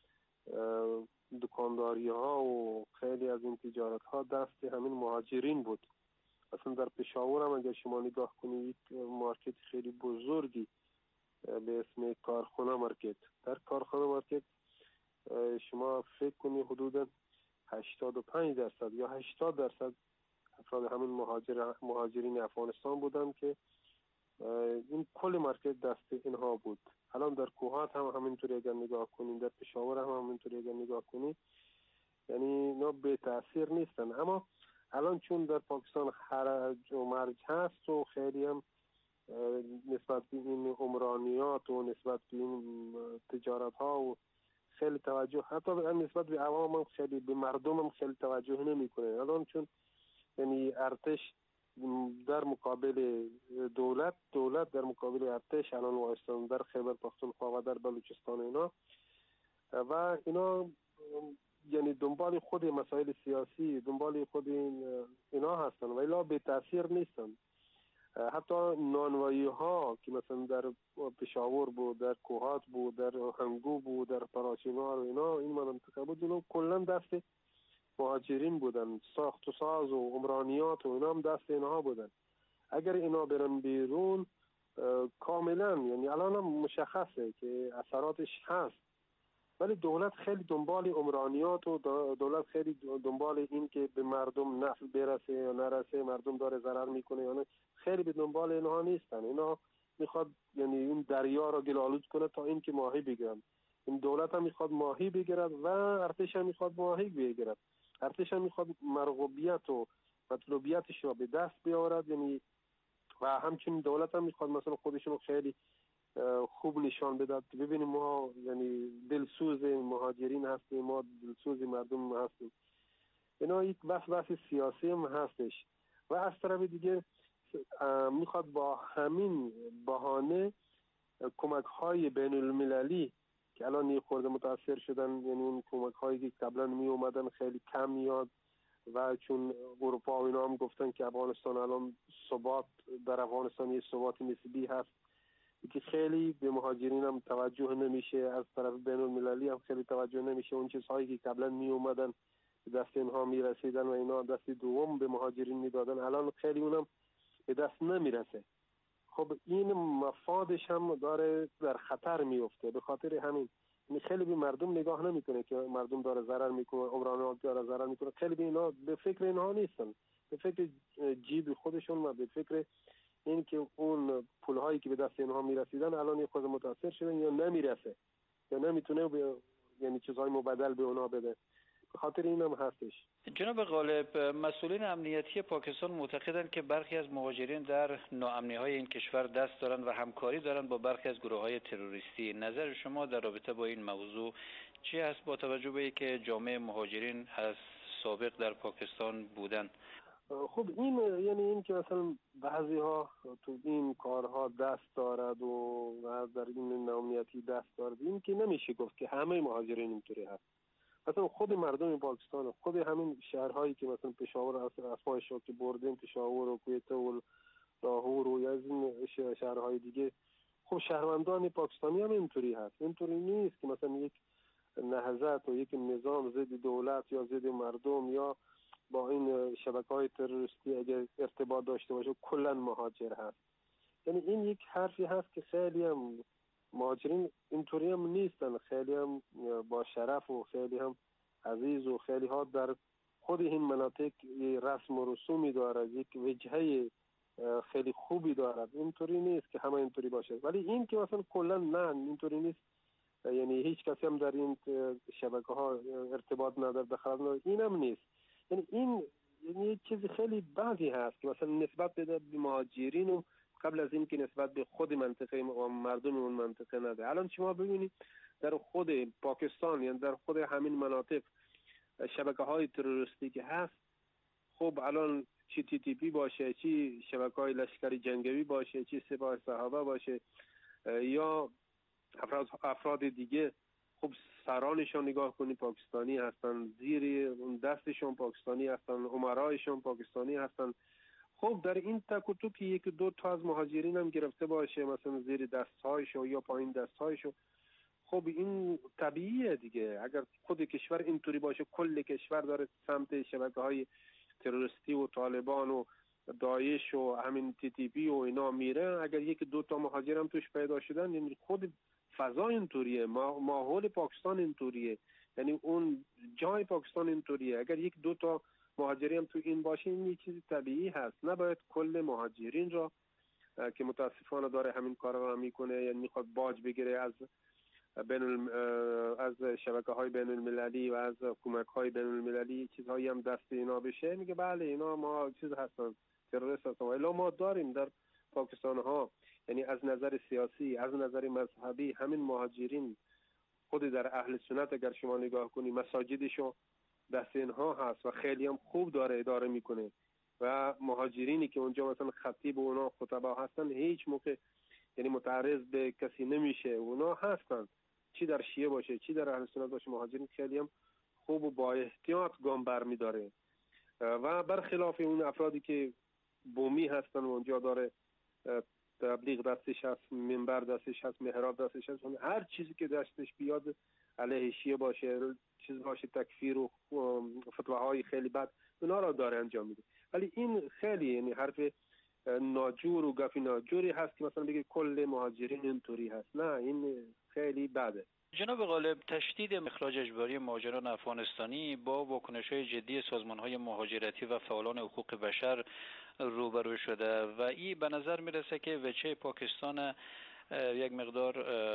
دکانداری ها و خیلی از این تجارت ها دست همین مهاجرین بود. اصلا در پشاور هم اگر شما نگاه کنید یک مارکت خیلی بزرگی به اسم کارخانه مارکت، در کارخانه مارکت شما فکر کنید حدودا هشتاد و پنج درصد یا هشتاد درصد افراد همین مهاجر مهاجرین افغانستان بودن که این کل مارکت دست اینها بود. الان در کوهات هم همینطوری اگر نگاه کنید، در پشاور هم همینطوری اگر نگاه کنید، یعنی اینا به تاثیر نیستن. اما الان چون در پاکستان حرج و مرج هست و خیلی هم نسبت به این عمرانیات و نسبت به این تجارت ها و خیلی توجه، حتی نسبت به عوام هم خیلی، به مردم هم خیلی توجه نمی کنه. الان چون یعنی ارتش در مقابل دولت، دولت در مقابل ارتش الان وایستان در خیبر پختونخوا و در بلوچستان اینا، و اینا یعنی دنبال خود مسائل سیاسی، دنبال خود این اینا هستن و اینا به تاثیر نیستن. حتی نانوایی ها که مثلا در پشاور بود، در کوهات بود، در هنگو بود، در پراچینار و اینا این منطقه بود، اینا کلا دست مهاجرین بودن. ساخت و ساز و عمرانیات و اینا هم دست اینها بودن. اگر اینا برن بیرون کاملا یعنی الان هم مشخصه که اثراتش هست، ولی دولت خیلی دنبال عمرانیات و دولت خیلی دنبال این که به مردم نفع برسه یا نرسه، مردم داره ضرر میکنه یا نه، خیلی به دنبال اینها نیستن. اینا میخواد یعنی این دریا را گل‌آلود کنه تا این که ماهی بگیرن. این دولت هم میخواد ماهی بگیرد و ارتش هم میخواد ماهی بگیرد. ارتش هم میخواد مرغوبیت و مطلوبیتش را به دست بیاورد، یعنی و همچنین دولت هم میخواد مثلا خودشون خیلی خوب نشان بداد که ببینیم ما یعنی دلسوز مهاجرین هستیم، ما دلسوز مردم هستیم. اینا یک بحث بحث سیاسی هم هستش و از طرف دیگه میخواد با همین بهانه کمک های بین المللی که الان یه خورده متاثر شدن، یعنی اون کمک هایی که قبلا می اومدن خیلی کم میاد و چون اروپا و اینا هم گفتن که افغانستان الان ثبات در افغانستان یه ثبات نسبی هست که خیلی به مهاجرین هم توجه نمیشه، از طرف بین المللی هم خیلی توجه نمیشه. اون چیزهایی که قبلا می اومدن دست اینها می رسیدن و اینا دست دوم به مهاجرین میدادن، الان خیلی اونم به دست نمیرسه. خب این مفادش هم داره در خطر میفته. به خاطر همین خیلی به مردم نگاه نمیکنه که مردم داره ضرر میکنه، عمرانیات داره ضرر میکنه. خیلی به اینا به فکر اینها نیستن، به فکر جیب خودشون و به فکر این که اون پولهایی که به دست اینها میرسیدن الان یه خود متاثر شدن یا نمیرسه یا نمیتونه به یعنی چیزهای مبدل به اونها بده. به خاطر این هم هستش. جناب غالب، مسئولین امنیتی پاکستان معتقدند که برخی از مهاجرین در ناامنی‌های این کشور دست دارند و همکاری دارند با برخی از گروه‌های تروریستی. نظر شما در رابطه با این موضوع چی است با توجه به اینکه جامعه مهاجرین از سابق در پاکستان بودند؟ خب این یعنی این که مثلا بعضی ها تو این کارها دست دارد و در این ناامنیتی دست دارد، این که نمیشه گفت که همه مهاجرین اینطوری هست. مثلا خود مردم پاکستان، خود همین شهرهایی که مثلا پشاور اسمایش رو که بردیم، پشاور و کویت و لاهور و از این شهرهای دیگه، خب شهروندان پاکستانی هم اینطوری هست. اینطوری نیست که مثلا یک نهضت و یک نظام ضد دولت یا ضد مردم یا با این شبکه‌های تروریستی اگر ارتباط داشته باشه کلا مهاجر هست. یعنی این یک حرفی هست که خیلی هم مهاجرین اینطوری هم نیستن، خیلی هم با شرف و خیلی هم عزیز و خیلی ها در خود این مناطق رسم و رسومی دارد، یک وجهه خیلی خوبی دارد. اینطوری نیست که همه اینطوری باشه، ولی این که مثلا کلا نه اینطوری نیست، یعنی هیچ کسی هم در این شبکه ها ارتباط نداره، دخالت نداره، این هم نیست. یعنی این یعنی یک چیز خیلی بدی هست که مثلا نسبت به مهاجرین و قبل از این که نسبت به خود منطقه و مردم اون منطقه نده. الان شما ببینید در خود پاکستان، یعنی در خود همین مناطق شبکه های تروریستی که هست، خب الان چی تی تی پی باشه، چی شبکه های لشکری جنگی باشه، چی سپاه صحابه باشه یا افراد, افراد دیگه، خب سرانشان نگاه کنی پاکستانی هستن، زیر دستشون پاکستانی هستن، امرایشون پاکستانی هستن. خب در این تک و تو که یک دو تا از مهاجرین هم گرفته باشه مثلا زیر دستهایشو یا پایین دستهایشو، خب این طبیعیه دیگه. اگر خود کشور اینطوری باشه، کل کشور داره سمت شبکه های تروریستی و طالبان و داعش و همین تی تی پی و اینا میره، اگر یک دو تا مهاجر هم توش پیدا شدن، یعنی خود فضا اینطوریه، ماحول پاکستان اینطوریه، یعنی اون جای پاکستان اینطوریه. اگر یک دو تا مهاجری هم تو این باشه، این یک چیز طبیعی هست. نباید کل مهاجرین را که متاسفانه داره همین کار را میکنه، یعنی میخواد باج بگیره از بین الم... از شبکه های بین المللی و از کمک های بین المللی، چیزهایی هم دست اینا بشه، میگه بله اینا ما چیز هستن، تروریست هستن. الا ما داریم در پاکستان ها، یعنی از نظر سیاسی، از نظر مذهبی، همین مهاجرین خود در اهل سنت اگر شما نگاه کنی مساجدشو دست اینها هست و خیلی هم خوب داره اداره میکنه و مهاجرینی که اونجا مثلا خطیب و اونا خطبا هستن هیچ موقع یعنی متعرض به کسی نمیشه، اونا هستن چی در شیعه باشه چی در اهل سنت باشه، مهاجرین خیلی هم خوب و با احتیاط گام برمیداره و برخلاف اون افرادی که بومی هستن و اونجا داره تبلیغ دستش هست، منبر دستش هست، محراب دستش هست، هر چیزی که دستش بیاد علیه شیعه باشه، چیز باشه تکفیر و فتواهای خیلی بد، اونا را داره انجام میده. ولی این خیلی یعنی حرف ناجور و گفی ناجوری هست که مثلا بگه کل مهاجرین اینطوری هست. نه، این خیلی بده. جناب غالب، تشدید اخراج اجباری مهاجران افغانستانی با واکنش‌های جدی سازمان‌های مهاجرتی و فعالان حقوق بشر روبرو شده و این به نظر میرسه که وجه پاکستان یک مقدار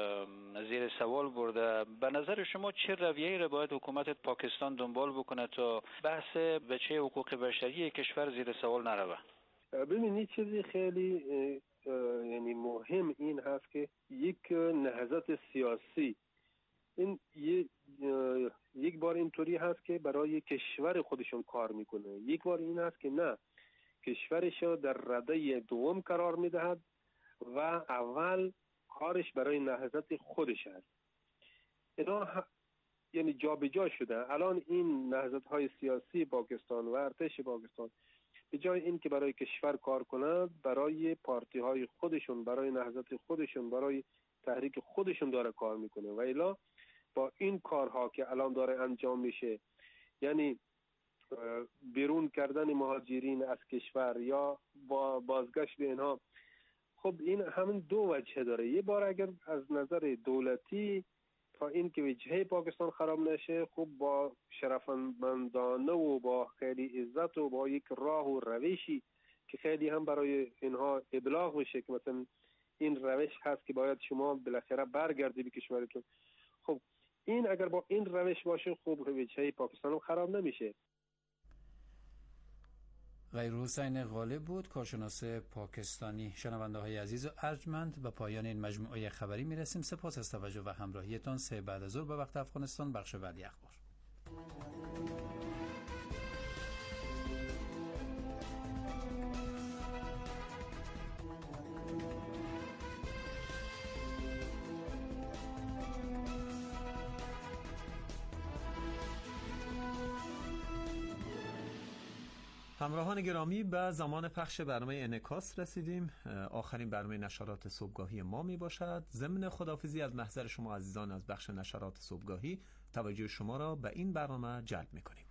زیر سوال برده. به نظر شما چه رویه‌ای را باید حکومت پاکستان دنبال بکنه تا بحث وجه حقوق بشری کشور زیر سوال نروه؟ ببینید چیزی خیلی یعنی مهم این هست که یک نهضت سیاسی این یک بار اینطوری هست که برای کشور خودشون کار میکنه، یک بار این هست که نه، کشورش در رده دوم قرار میدهد و اول کارش برای نهضت خودش هست. اینا یعنی جا به جا شده. الان این نهضت های سیاسی پاکستان و ارتش پاکستان به جای این که برای کشور کار کنند، برای پارتی های خودشون، برای نهضت خودشون، برای تحریک خودشون داره کار میکنه و الا با این کارها که الان داره انجام میشه، یعنی بیرون کردن مهاجرین از کشور یا با بازگشت به اینها، خب این همین دو وجه داره. یه بار اگر از نظر دولتی تا این که وجهه پاکستان خراب نشه، خب با شرفمندانه و با خیلی عزت و با یک راه و روشی که خیلی هم برای اینها ابلاغ بشه که مثلا این روش هست که باید شما بالاخره برگردی به کشورتون، خب این اگر با این روش باشه، خب وجهه پاکستان خراب نمیشه. غیر حسین غالب بود، کارشناس پاکستانی. شنونده های عزیز و ارجمند، به پایان این مجموعه خبری میرسیم. سپاس از توجه و همراهیتان. سه بعد از ظهر به وقت افغانستان، بخش بعدی اخبار. همراهان گرامی، به زمان پخش برنامه انعکاس رسیدیم. آخرین برنامه نشرات صبحگاهی ما می باشد. ضمن خداحافظی از محضر شما عزیزان از بخش نشرات صبحگاهی، توجه شما را به این برنامه جلب می کنیم.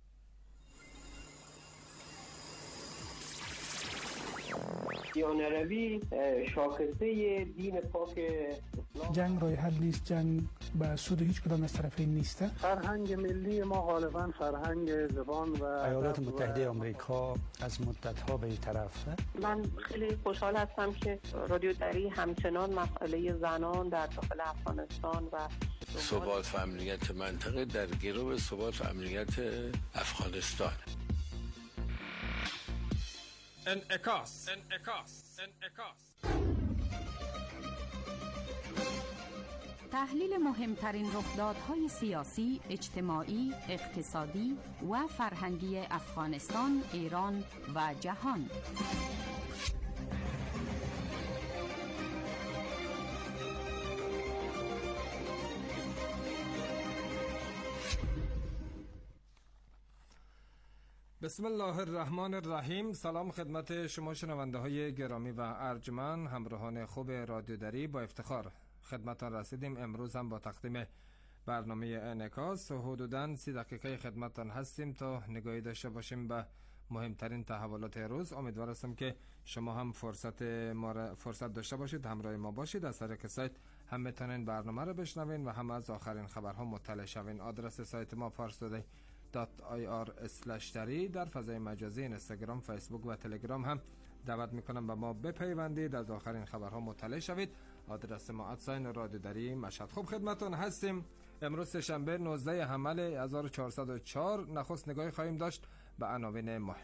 دیانروی شاخصه دین پاک اسلام. جنگ راه حل نیست، جنگ به سود هیچ کدام از طرفین نیست. فرهنگ ملی ما غالبا فرهنگ زبان و ایالات متحده آمریکا از مدت‌ها به این طرف. من خیلی خوشحال هستم که رادیو دری همچنان مسئله زنان در داخل افغانستان و ثبات و امنیت منطقه در گرو ثبات و امنیت افغانستان. انعکاس انعکاس انعکاس تحلیل مهمترین رخدادهای سیاسی، اجتماعی، اقتصادی و فرهنگی افغانستان، ایران و جهان. بسم الله الرحمن الرحیم. سلام خدمت شما شنونده های گرامی و ارجمند، همراهان خوب رادیو دری. با افتخار خدمتان رسیدیم. امروز هم با تقدیم برنامه انعکاس حدوداً سی دقیقه خدمتان هستیم تا نگاهی داشته باشیم به مهمترین تحولات روز. امیدوار هستم که شما هم فرصت ما فرصت داشته باشید، همراه ما باشید. از طریق سایت هم میتونین برنامه رو بشنوین و هم از آخرین خبرها مطلع شوین. آدرس سایت ما فارس‌تودی دات آی آر اسلش دری. در فضای مجازی اینستاگرام، فیسبوک و تلگرام هم دعوت میکنم به ما بپیوندید، از آخرین خبرها مطلع شوید. آدرس ما ادساین رادیو دری مشهد. خوب خدمتون هستیم. امروز شنبه نوزده حمل هزار و چهارصد و چهار. نخست نگاهی خواهیم داشت به عناوین مهم.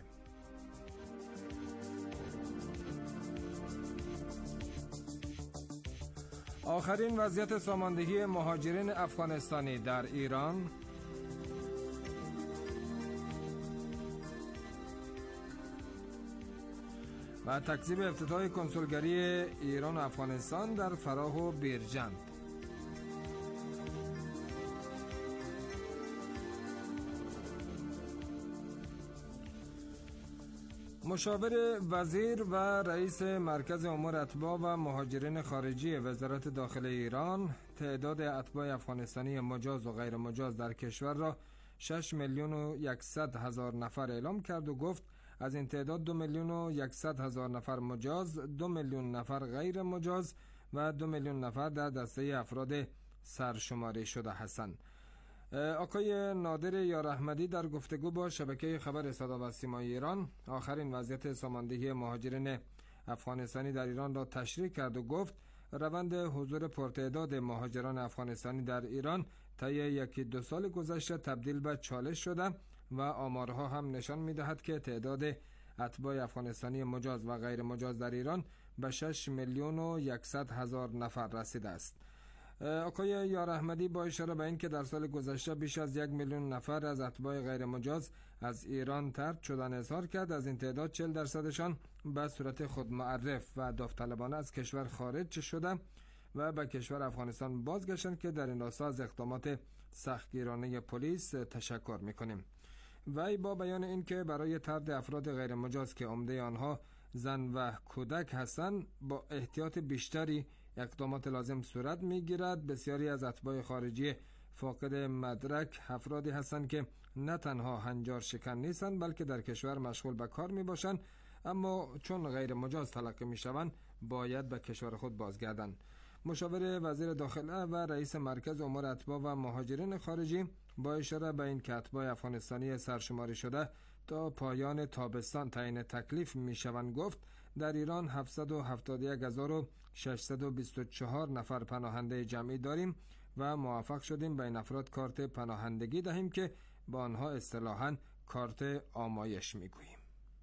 آخرین وضعیت ساماندهی مهاجرین افغانستانی در ایران. و تکذیب افتتاح کنسولگری ایران و افغانستان در فراه و بیرجند. مشاور وزیر و رئیس مرکز امور اتباع و مهاجرین خارجی وزارت داخله ایران تعداد اتباع افغانستانی مجاز و غیر مجاز در کشور را شش میلیون و صد هزار نفر اعلام کرد و گفت از این تعداد دو میلیون و صد هزار نفر مجاز، دو میلیون نفر غیر مجاز و دو میلیون نفر در دسته افراد سرشماری شده هستند. آقای نادر یار احمدی در گفتگو با شبکه خبر صدا و سیمای ایران آخرین وضعیت ساماندهی مهاجرین افغانستانی در ایران را تشریح کرد و گفت روند حضور پرتعداد مهاجران افغانستانی در ایران طی یکی دو سال گذشته تبدیل به چالش شده و آمارها هم نشان می‌دهد که تعداد اتباع افغانستانی مجاز و غیر مجاز در ایران به شش میلیون و صد هزار نفر رسیده است. آقای یار احمدی با اشاره به این که در سال گذشته بیش از یک میلیون نفر از اتباع غیر مجاز از ایران طرد شدن اظهار کرد. از این تعداد چهل درصدشان به صورت خودمعرف و داوطلبانه از کشور خارج شده و به کشور افغانستان بازگشتند که در این راستا از اقدامات سختگیرانه پلیس تشکر می‌کنیم. وی با بیان این که برای طرد افراد غیر مجاز که عمده آنها زن و کودک هستند با احتیاط بیشتری اقدامات لازم صورت میگیرد. بسیاری از اتباع خارجی فاقد مدرک افرادی هستند که نه تنها هنجار شکن نیستند بلکه در کشور مشغول به کار می باشند، اما چون غیر مجاز تلقی می شوند باید به کشور خود بازگردند. مشاور وزیر داخله و رئیس مرکز امور اتباع و مهاجرین خارجی با اشاره به این که اتباع افغانستانی سرشماری شده تا پایان تابستان تعیین تکلیف می شوند گفت در ایران هفتصد و هفتاد و یک هزار و ششصد و بیست و چهار نفر پناهنده جمعی داریم و موفق شدیم به این افراد کارت پناهندگی دهیم که با آنها اصطلاحاً کارت آمایش می گوییم.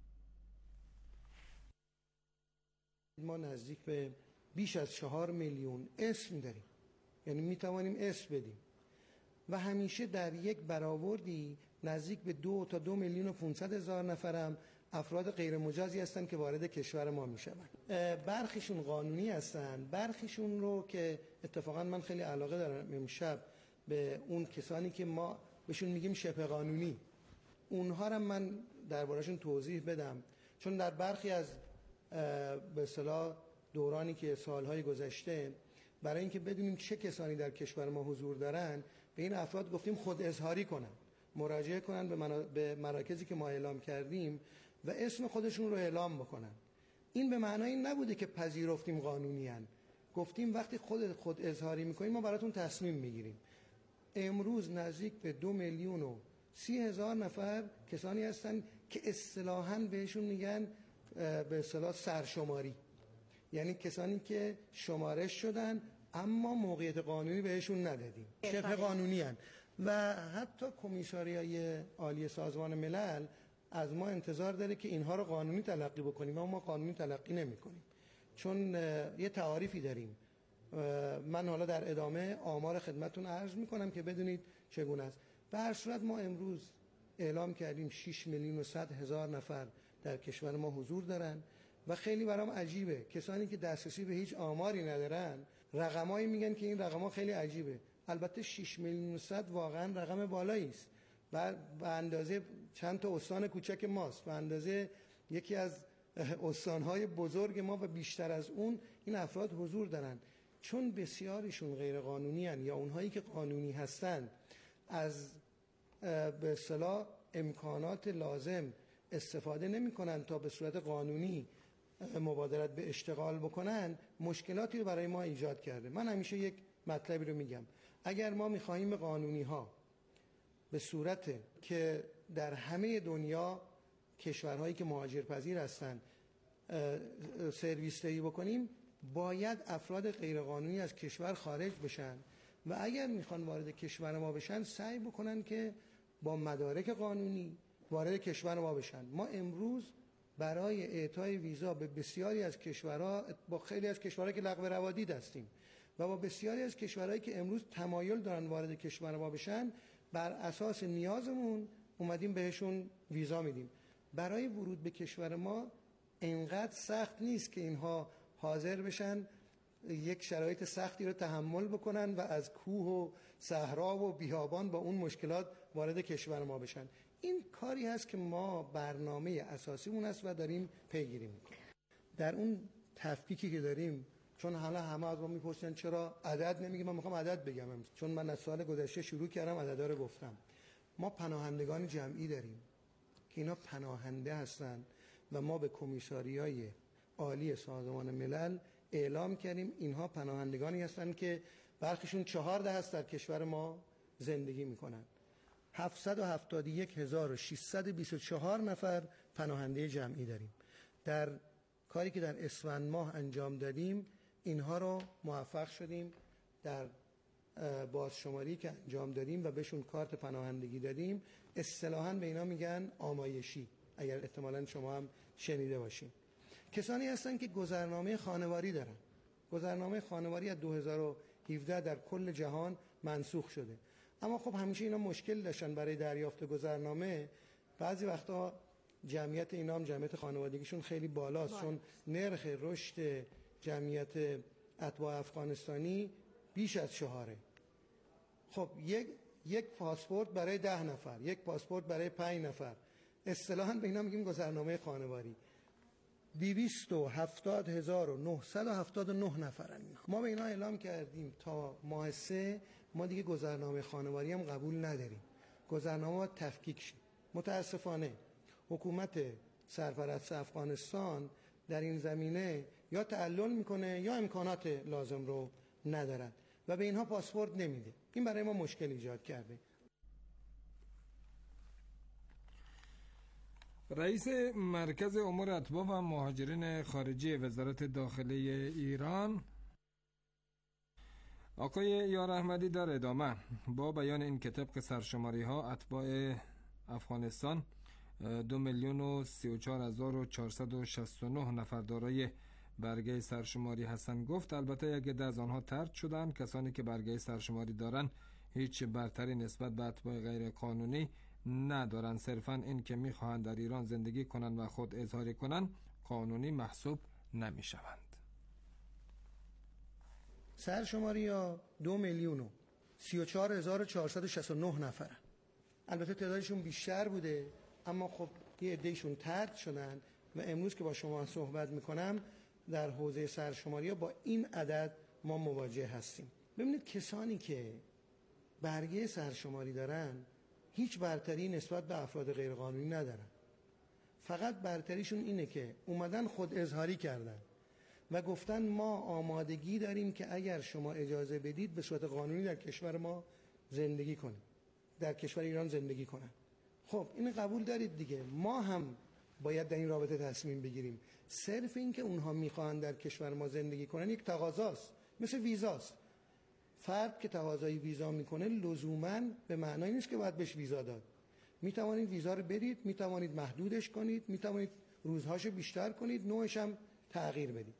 ما نزدیک به بیش از چهار میلیون اسم داریم، یعنی می توانیم اسم بدیم و همیشه در یک برآوردی نزدیک به دو تا دو میلیون و پونصد هزار نفرم افراد غیر مجازی هستند که وارد کشور ما می شوند. برخیشون قانونی هستند، برخیشون رو که اتفاقا من خیلی علاقه دارم امشب به اون کسانی که ما بهشون میگیم شبه قانونی، اونها رو من درباره‌شون توضیح بدم، چون در برخی از به اصطلاح دورانی که سالهای گذشته برای اینکه بدونیم چه کسانی در کشور ما حضور دارن به این افراد گفتیم خود اظهاری کنن، مراجعه کنن به, منا... به مراکزی که ما اعلام کردیم و اسم خودشون رو اعلام بکنن. این به معنای نبوده که پذیرفتیم قانونی هن. گفتیم وقتی خود خود اظهاری میکنیم ما براتون تصمیم میگیریم. امروز نزدیک به دو میلیون و سی هزار نفر کسانی هستن که اصطلاحاً بهشون میگن به اصطلاح سرشماری، یعنی کسانی که شمارش شدن اما موقعیت قانونی بهشون ندادیم، شبه قانونی هن. و حتی کمیساریای عالی سازمان ملل از ما انتظار داره که اینها رو قانونی تلقی بکنیم، اما ما قانونی تلقی نمی کنیم چون یه تعاریفی داریم. من حالا در ادامه آمار خدمتون عرض میکنم که بدونید چگونه است. به هر صورت ما امروز اعلام کردیم شش میلیون و صد هزار نفر در کشور ما حضور دارن و خیلی برام عجیبه کسانی که دسترسی به هیچ آماری ندارن رقمایی میگن که این رقم‌ها خیلی عجیبه. البته شش میلیون و صد واقعا رقم بالایی است و به اندازه چند تا استان کوچک ماست، به اندازه یکی از استان‌های بزرگ ما و بیشتر از اون این افراد حضور دارن. چون بسیاریشون غیر قانونی هن یا اونهایی که قانونی هستن از به اصطلاح امکانات لازم استفاده نمی کنن تا به صورت قانونی مبادرت به اشتغال بکنن، مشکلاتی رو برای ما ایجاد کرده. من همیشه یک مطلبی رو میگم، اگر ما میخواهیم قانونی ها به صورت که در همه دنیا کشورهایی که مهاجرپذیر هستن سرویس دهی بکنیم، باید افراد غیرقانونی از کشور خارج بشن و اگر میخوان وارد کشور ما بشن سعی بکنن که با مدارک قانونی وارد کشور ما بشن. ما امروز برای اعطای ویزا به بسیاری از کشورها، با خیلی از کشورها که لغو روادید هستیم و با بسیاری از کشورهایی که امروز تمایل دارن وارد کشور ما بشن، بر اساس نیازمون اومدیم بهشون ویزا میدیم. برای ورود به کشور ما اینقدر سخت نیست که اینها حاضر بشن یک شرایط سختی رو تحمل بکنن و از کوه و صحرا و بیابان با اون مشکلات وارد کشور ما بشن. این کاری هست که ما برنامه اساسیمون است و داریم پیگیری میکنیم. در اون تفکیکی که داریم، چون حالا همه از ما میپرسن چرا عدد نمیگیم، من میخوام عدد بگم چون من از سال گذشته شروع کردم عددا رو گفتم. ما پناهندگان جمعی داریم که اینا پناهنده هستن و ما به کمیساریای عالی سازمان ملل اعلام کردیم اینها پناهندگانی هستن که برخیشون چهارده هست در کشور ما زندگی میکنن. هفتصد و هفتاد و یک هزار و ششصد و بیست و چهار نفر پناهنده جمعی داریم. در کاری که در اسفند ماه انجام دادیم اینها رو موفق شدیم در بازشماری که انجام دادیم و بهشون کارت پناهندگی دادیم. اصطلاحاً به اینا میگن آمایشی، اگر احتمالاً شما هم شنیده باشین. کسانی هستن که گذرنامه خانواری دارن. گذرنامه خانواری از دو هزار و هفده در کل جهان منسوخ شده، اما خب همیشه اینا مشکل داشتن برای دریافت گذرنامه. بعضی وقتا جمعیت اینا هم جمعیت خانوادگیشون خیلی بالاست، چون نرخ رشد جمعیت اتباع افغانستانی بیش از چهاره. خب یک یک پاسپورت برای ده نفر، یک پاسپورت برای پنج نفر، اصطلاحاً به اینا میگیم گذرنامه خانواری. دویست و هفتاد هزار و نهصد و هفتاد و نه نفرن. ما به اینا اعلام کردیم تا ماه سه ما دیگه گذرنامه خانواری هم قبول نداریم، گذرنامه تفکیک شد. متاسفانه حکومت سرپرست افغانستان در این زمینه یا تعلل میکنه یا امکانات لازم رو ندارن و به اینها پاسپورت نمیده. این برای ما مشکل ایجاد کرده. رئیس مرکز امور اتباع و مهاجرین خارجی وزارت داخله ایران آقای یار احمدی در ادامه با بیان این که طبق سرشماری ها اتباع افغانستان دو میلیون و سی و چهار هزار و چهارصد و شصت و نه نفر دارای برگه سرشماری هستند گفت البته یک عده از آنها طرد شدند. کسانی که برگه سرشماری دارند هیچ برتری نسبت به اتباع غیر قانونی ندارند، صرفاً این که میخواهند در ایران زندگی کنند و خود اظهاری کنند قانونی محسوب نمیشوند. سرشماری ها دو میلیون و سی و چهار هزار و چهارصد و شصت و نه نفرن. البته تعدادشون بیشتر بوده، اما خب یه عدهشون طرد شدن و امروز که با شما صحبت میکنم در حوزه سرشماری با این عدد ما مواجه هستیم. ببینید کسانی که برگه سرشماری دارن هیچ برتری نسبت به افراد غیرقانونی ندارن، فقط برتریشون اینه که اومدن خود اظهاری کردن و گفتن ما آمادگی داریم که اگر شما اجازه بدید به صورت قانونی در کشور ما زندگی کنیم، در کشور ایران زندگی کنن. خب این قبول دارید دیگه، ما هم باید در این رابطه تصمیم بگیریم. صرف این که اونها میخوان در کشور ما زندگی کنن یک تقاضاست، مثل ویزاست. فرد که تقاضای ویزا میکنه لزوماً به معنای نیست که باید بهش ویزا داد. میتوانید ویزا رو بدید، میتوانید محدودش کنید، میتوانید روزهاشو بیشتر کنید، نوعش هم تغییر بدید.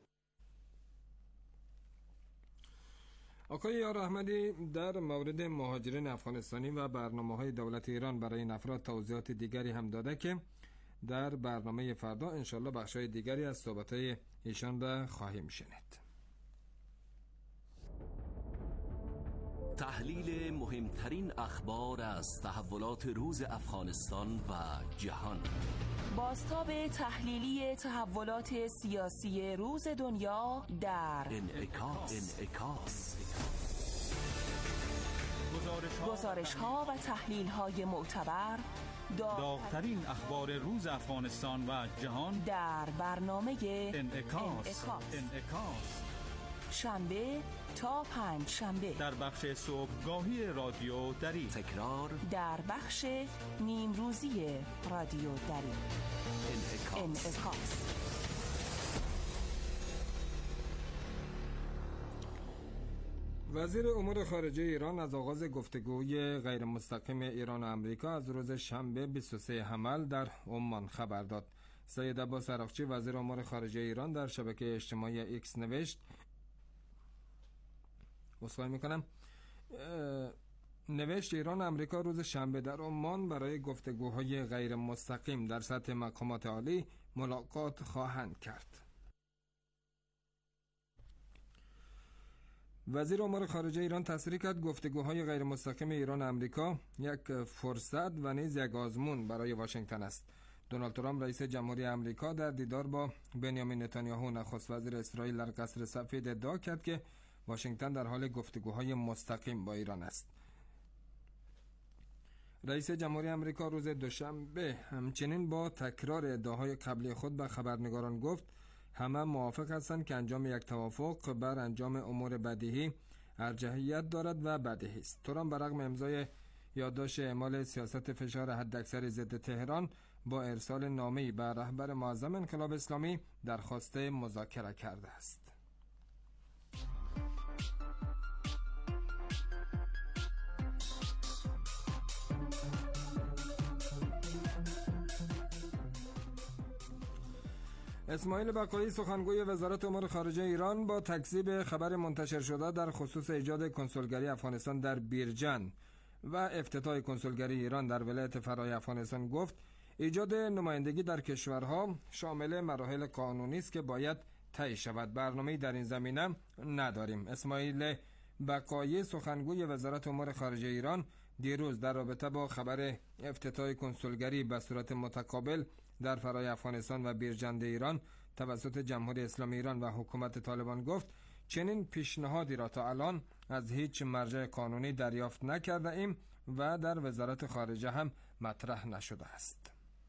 آقای یار احمدی در مورد مهاجرین افغانستانی و برنامه‌های دولت ایران برای این افراد توضیحات دیگری هم داده که در برنامه فردا انشالله بخشای دیگری از صحبت‌های ایشان را خواهیم شنید. تحلیل مهمترین اخبار از تحولات روز افغانستان و جهان. بازتاب تحلیلی تحولات سیاسی روز دنیا در انعکاس. انعکاس. گزارش ها و تحلیل های معتبر، داغ‌ترین اخبار روز افغانستان و جهان در برنامه انعکاس. انعکاس. شنبه تا پنج شنبه در بخش صبحگاهی رادیو دری، تکرار در بخش نیم روزی رادیو دری. انعکاس. انعکاس. وزیر امور خارجه ایران از آغاز گفتگوی غیر مستقیم ایران و امریکا از روز شنبه بیست و سوم حمل در عمان خبر داد. سید عباس عراقچی وزیر امور خارجه ایران در شبکه اجتماعی ایکس نوشت مصاحبه میکنم نوشت ایران و امریکا روز شنبه در عمان برای گفتگوهای غیر مستقیم در سطح مقامات عالی ملاقات خواهند کرد. وزیر امور خارجه ایران تصریح کرد گفتگوهای غیر مستقیم ایران و امریکا یک فرصت و نیز یک آزمون برای واشنگتن است. دونالد ترامپ رئیس جمهوری امریکا در دیدار با بنیامین نتانیاهو نخست وزیر اسرائیل در قصر سفید ادعا کرد که واشنگتن در حال گفتگوهای مستقیم با ایران است. رئیس جمهوری امریکا روز دوشنبه همچنین با تکرار ادعاهای قبلی خود به خبرنگاران گفت همه موافق هستند که انجام یک توافق بر انجام امور بدیهی ارجحیت دارد و بدیهی است. ترامپ برغم امضای یادداشت اعمال سیاست فشار حداکثر ضد تهران با ارسال نامه‌ای به رهبر معظم انقلاب اسلامی درخواست مذاکره کرده است. اسماعیل بقایی سخنگوی وزارت امور خارجه ایران با تکذیب خبر منتشر شده در خصوص ایجاد کنسولگری افغانستان در بیرجن و افتتاح کنسولگری ایران در ولایت فرای افغانستان گفت ایجاد نمایندگی در کشورها شامل مراحل قانونی است که باید طی شود. برنامه‌ای در این زمینه نداریم. اسماعیل بقایی سخنگوی وزارت امور خارجه ایران دیروز در رابطه با خبر افتتاح کنسولگری به صورت متقابل در فرای افغانستان و بیرجند ایران توسط جمهوری اسلامی ایران و حکومت طالبان گفت چنین پیشنهادی را تا الان از هیچ مرجع قانونی دریافت نکرده ایم و در وزارت خارجه هم مطرح نشده است.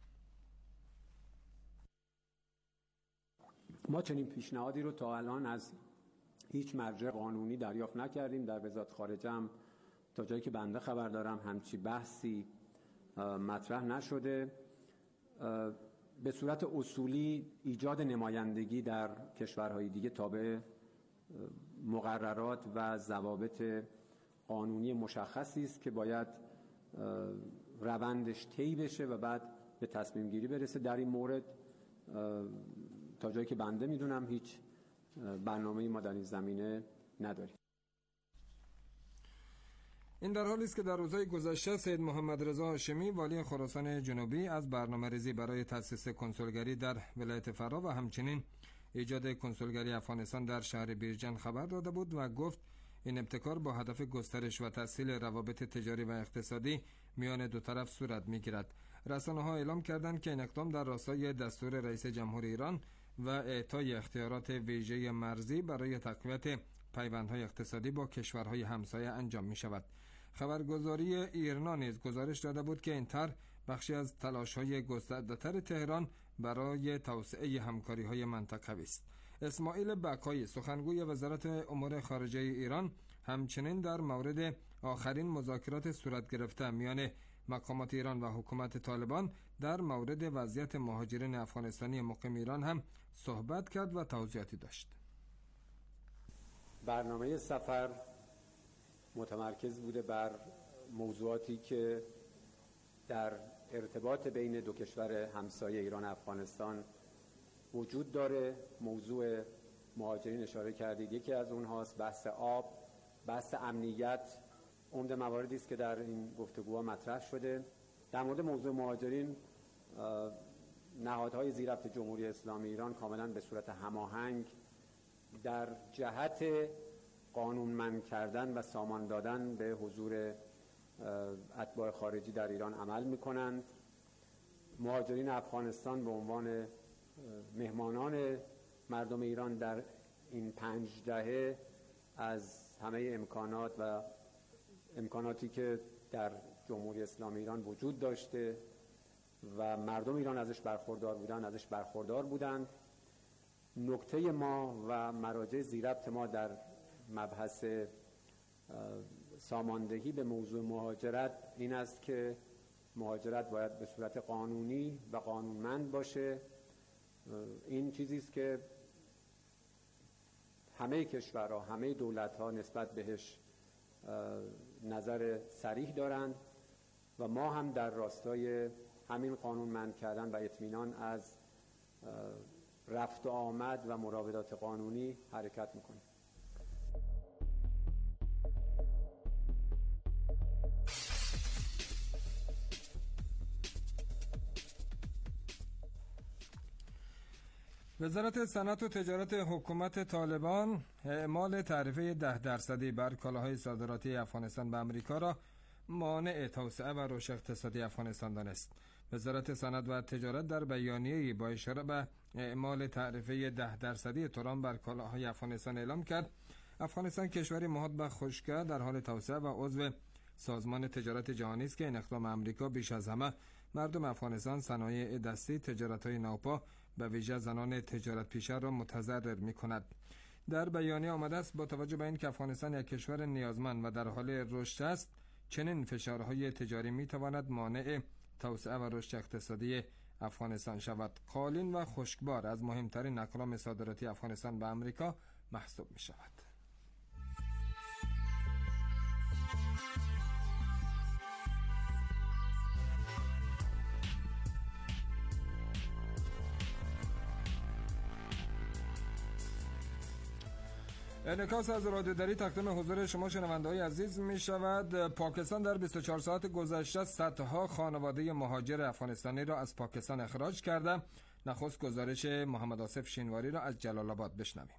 ما چنین پیشنهادی رو تا الان از هیچ مرجع قانونی دریافت نکردیم. در وزارت خارجه هم تا جایی که بنده خبر دارم همچی بحثی مطرح نشده. به صورت اصولی ایجاد نمایندگی در کشورهای دیگه تابع مقررات و ضوابط قانونی مشخصی است که باید روندش طی بشه و بعد به تصمیم گیری برسه. در این مورد تا جایی که بنده میدونم هیچ برنامه‌ای ما در این زمینه نداریم. این در حالی است که در روزهای گذشته سید محمد رضا هاشمی والی خراسان جنوبی از برنامه‌ریزی برای تأسیس کنسولگری در ولایت فرا و همچنین ایجاد کنسولگری افغانستان در شهر بیرجن خبر داده بود و گفت این ابتکار با هدف گسترش و تسهیل روابط تجاری و اقتصادی میان دو طرف صورت می‌گیرد. رسانه‌ها اعلام کردند که این اقدام در راستای دستور رئیس جمهور ایران و اعطای اختیارات ویژه مرزی برای تقویت پیوندهای اقتصادی با کشورهای همسایه انجام می شود. خبرگزاری ایرنا نیز گزارش داده بود که این طرح بخشی از تلاش‌های گسترده‌تر تهران برای توسعه همکاری‌های منطقوی است. اسماعیل بقایی سخنگوی وزارت امور خارجه ایران همچنین در مورد آخرین مذاکرات صورت گرفته میان مقامات ایران و حکومت طالبان در مورد وضعیت مهاجرین افغانستانی مقیم ایران هم صحبت کرد و توضیحاتی داشت. برنامه سفر متمرکز بوده بر موضوعاتی که در ارتباط بین دو کشور همسایه ایران و افغانستان وجود داره. موضوع مهاجرین اشاره کردید، یکی از اونهاست بحث آب، بحث امنیت، عمده مواردی است که در این گفتگوها مطرح شده. در مورد موضوع مهاجرین نهادهای زیرربط جمهوری اسلامی ایران کاملا به صورت هماهنگ در جهت قانونمند کردن و سامان دادن به حضور اتباع خارجی در ایران عمل می‌کنند. مهاجرین افغانستان به عنوان مهمانان مردم ایران در این پنج دهه از همه امکانات و امکاناتی که در جمهوری اسلامی ایران وجود داشته و مردم ایران ازش برخوردار بودن ازش برخوردار بودند. نکته ما و مراجع زیرربط ما در مبحث ساماندهی به موضوع مهاجرت این است که مهاجرت باید به صورت قانونی و قانونمند باشه. این چیزی است که همه کشورها، همه دولت‌ها نسبت بهش نظر صریح دارند و ما هم در راستای همین قانونمند کردن و اطمینان از رفت و آمد و مراودات قانونی حرکت میکنیم. وزارت صنعت و تجارت حکومت طالبان اعمال تعرفه ده درصدی بر کالاهای صادراتی افغانستان به آمریکا را مانع توسعه و رشد اقتصادی افغانستان دانست. وزارت صنعت و تجارت در بیانیه‌ای با اشاره به اعمال تعرفه ده درصدی ترامپ بر کالاهای افغانستان اعلام کرد افغانستان کشوری محاط به خشکی در حال توسعه و عضو سازمان تجارت جهانی است که این اقدام آمریکا بیش از همه مردم افغانستان، صنایع دستی، تجارت‌های نوپا به ویژه زنان تجارت پیشه را متضرر می‌کند. در بیانیه آمده است با توجه به اینکه افغانستان یک کشور نیازمند و در حال رشد است، چنین فشارهای تجاری می‌تواند مانع توسعه و رشد اقتصادی افغانستان شود. قالین و خشکبار از مهمترین اقلام صادراتی افغانستان به آمریکا محسوب می‌شود. انعکاس از رادیودری تقدیم حضور شما شنونده‌های عزیز می شود. پاکستان در بیست و چهار ساعت گذشته صدها خانواده مهاجر افغانستانی را از پاکستان اخراج کرده. نخست گزارش محمد آصف شینواری را از جلال آباد بشنویم.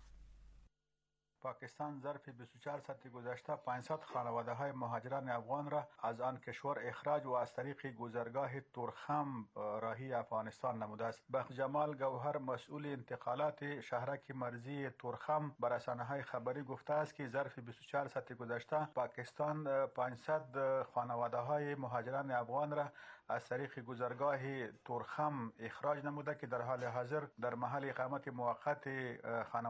پاکستان ظرف بیست و چهار ساعت گذشته پانصد خانواده های مهاجران افغان را از آن کشور اخراج و از طریق گذرگاه تورخم راهی افغانستان نموده است. بخت جمال گوهر مسئول انتقالات شهرک مرزی تورخم به رسانه‌های خبری گفته است که ظرف بیست و چهار ساعت گذشته پاکستان پانصد خانواده های مهاجران افغان را از طریق گذرگاه تورخم اخراج نموده که در حال حاضر در محل اقامت موقت خانواده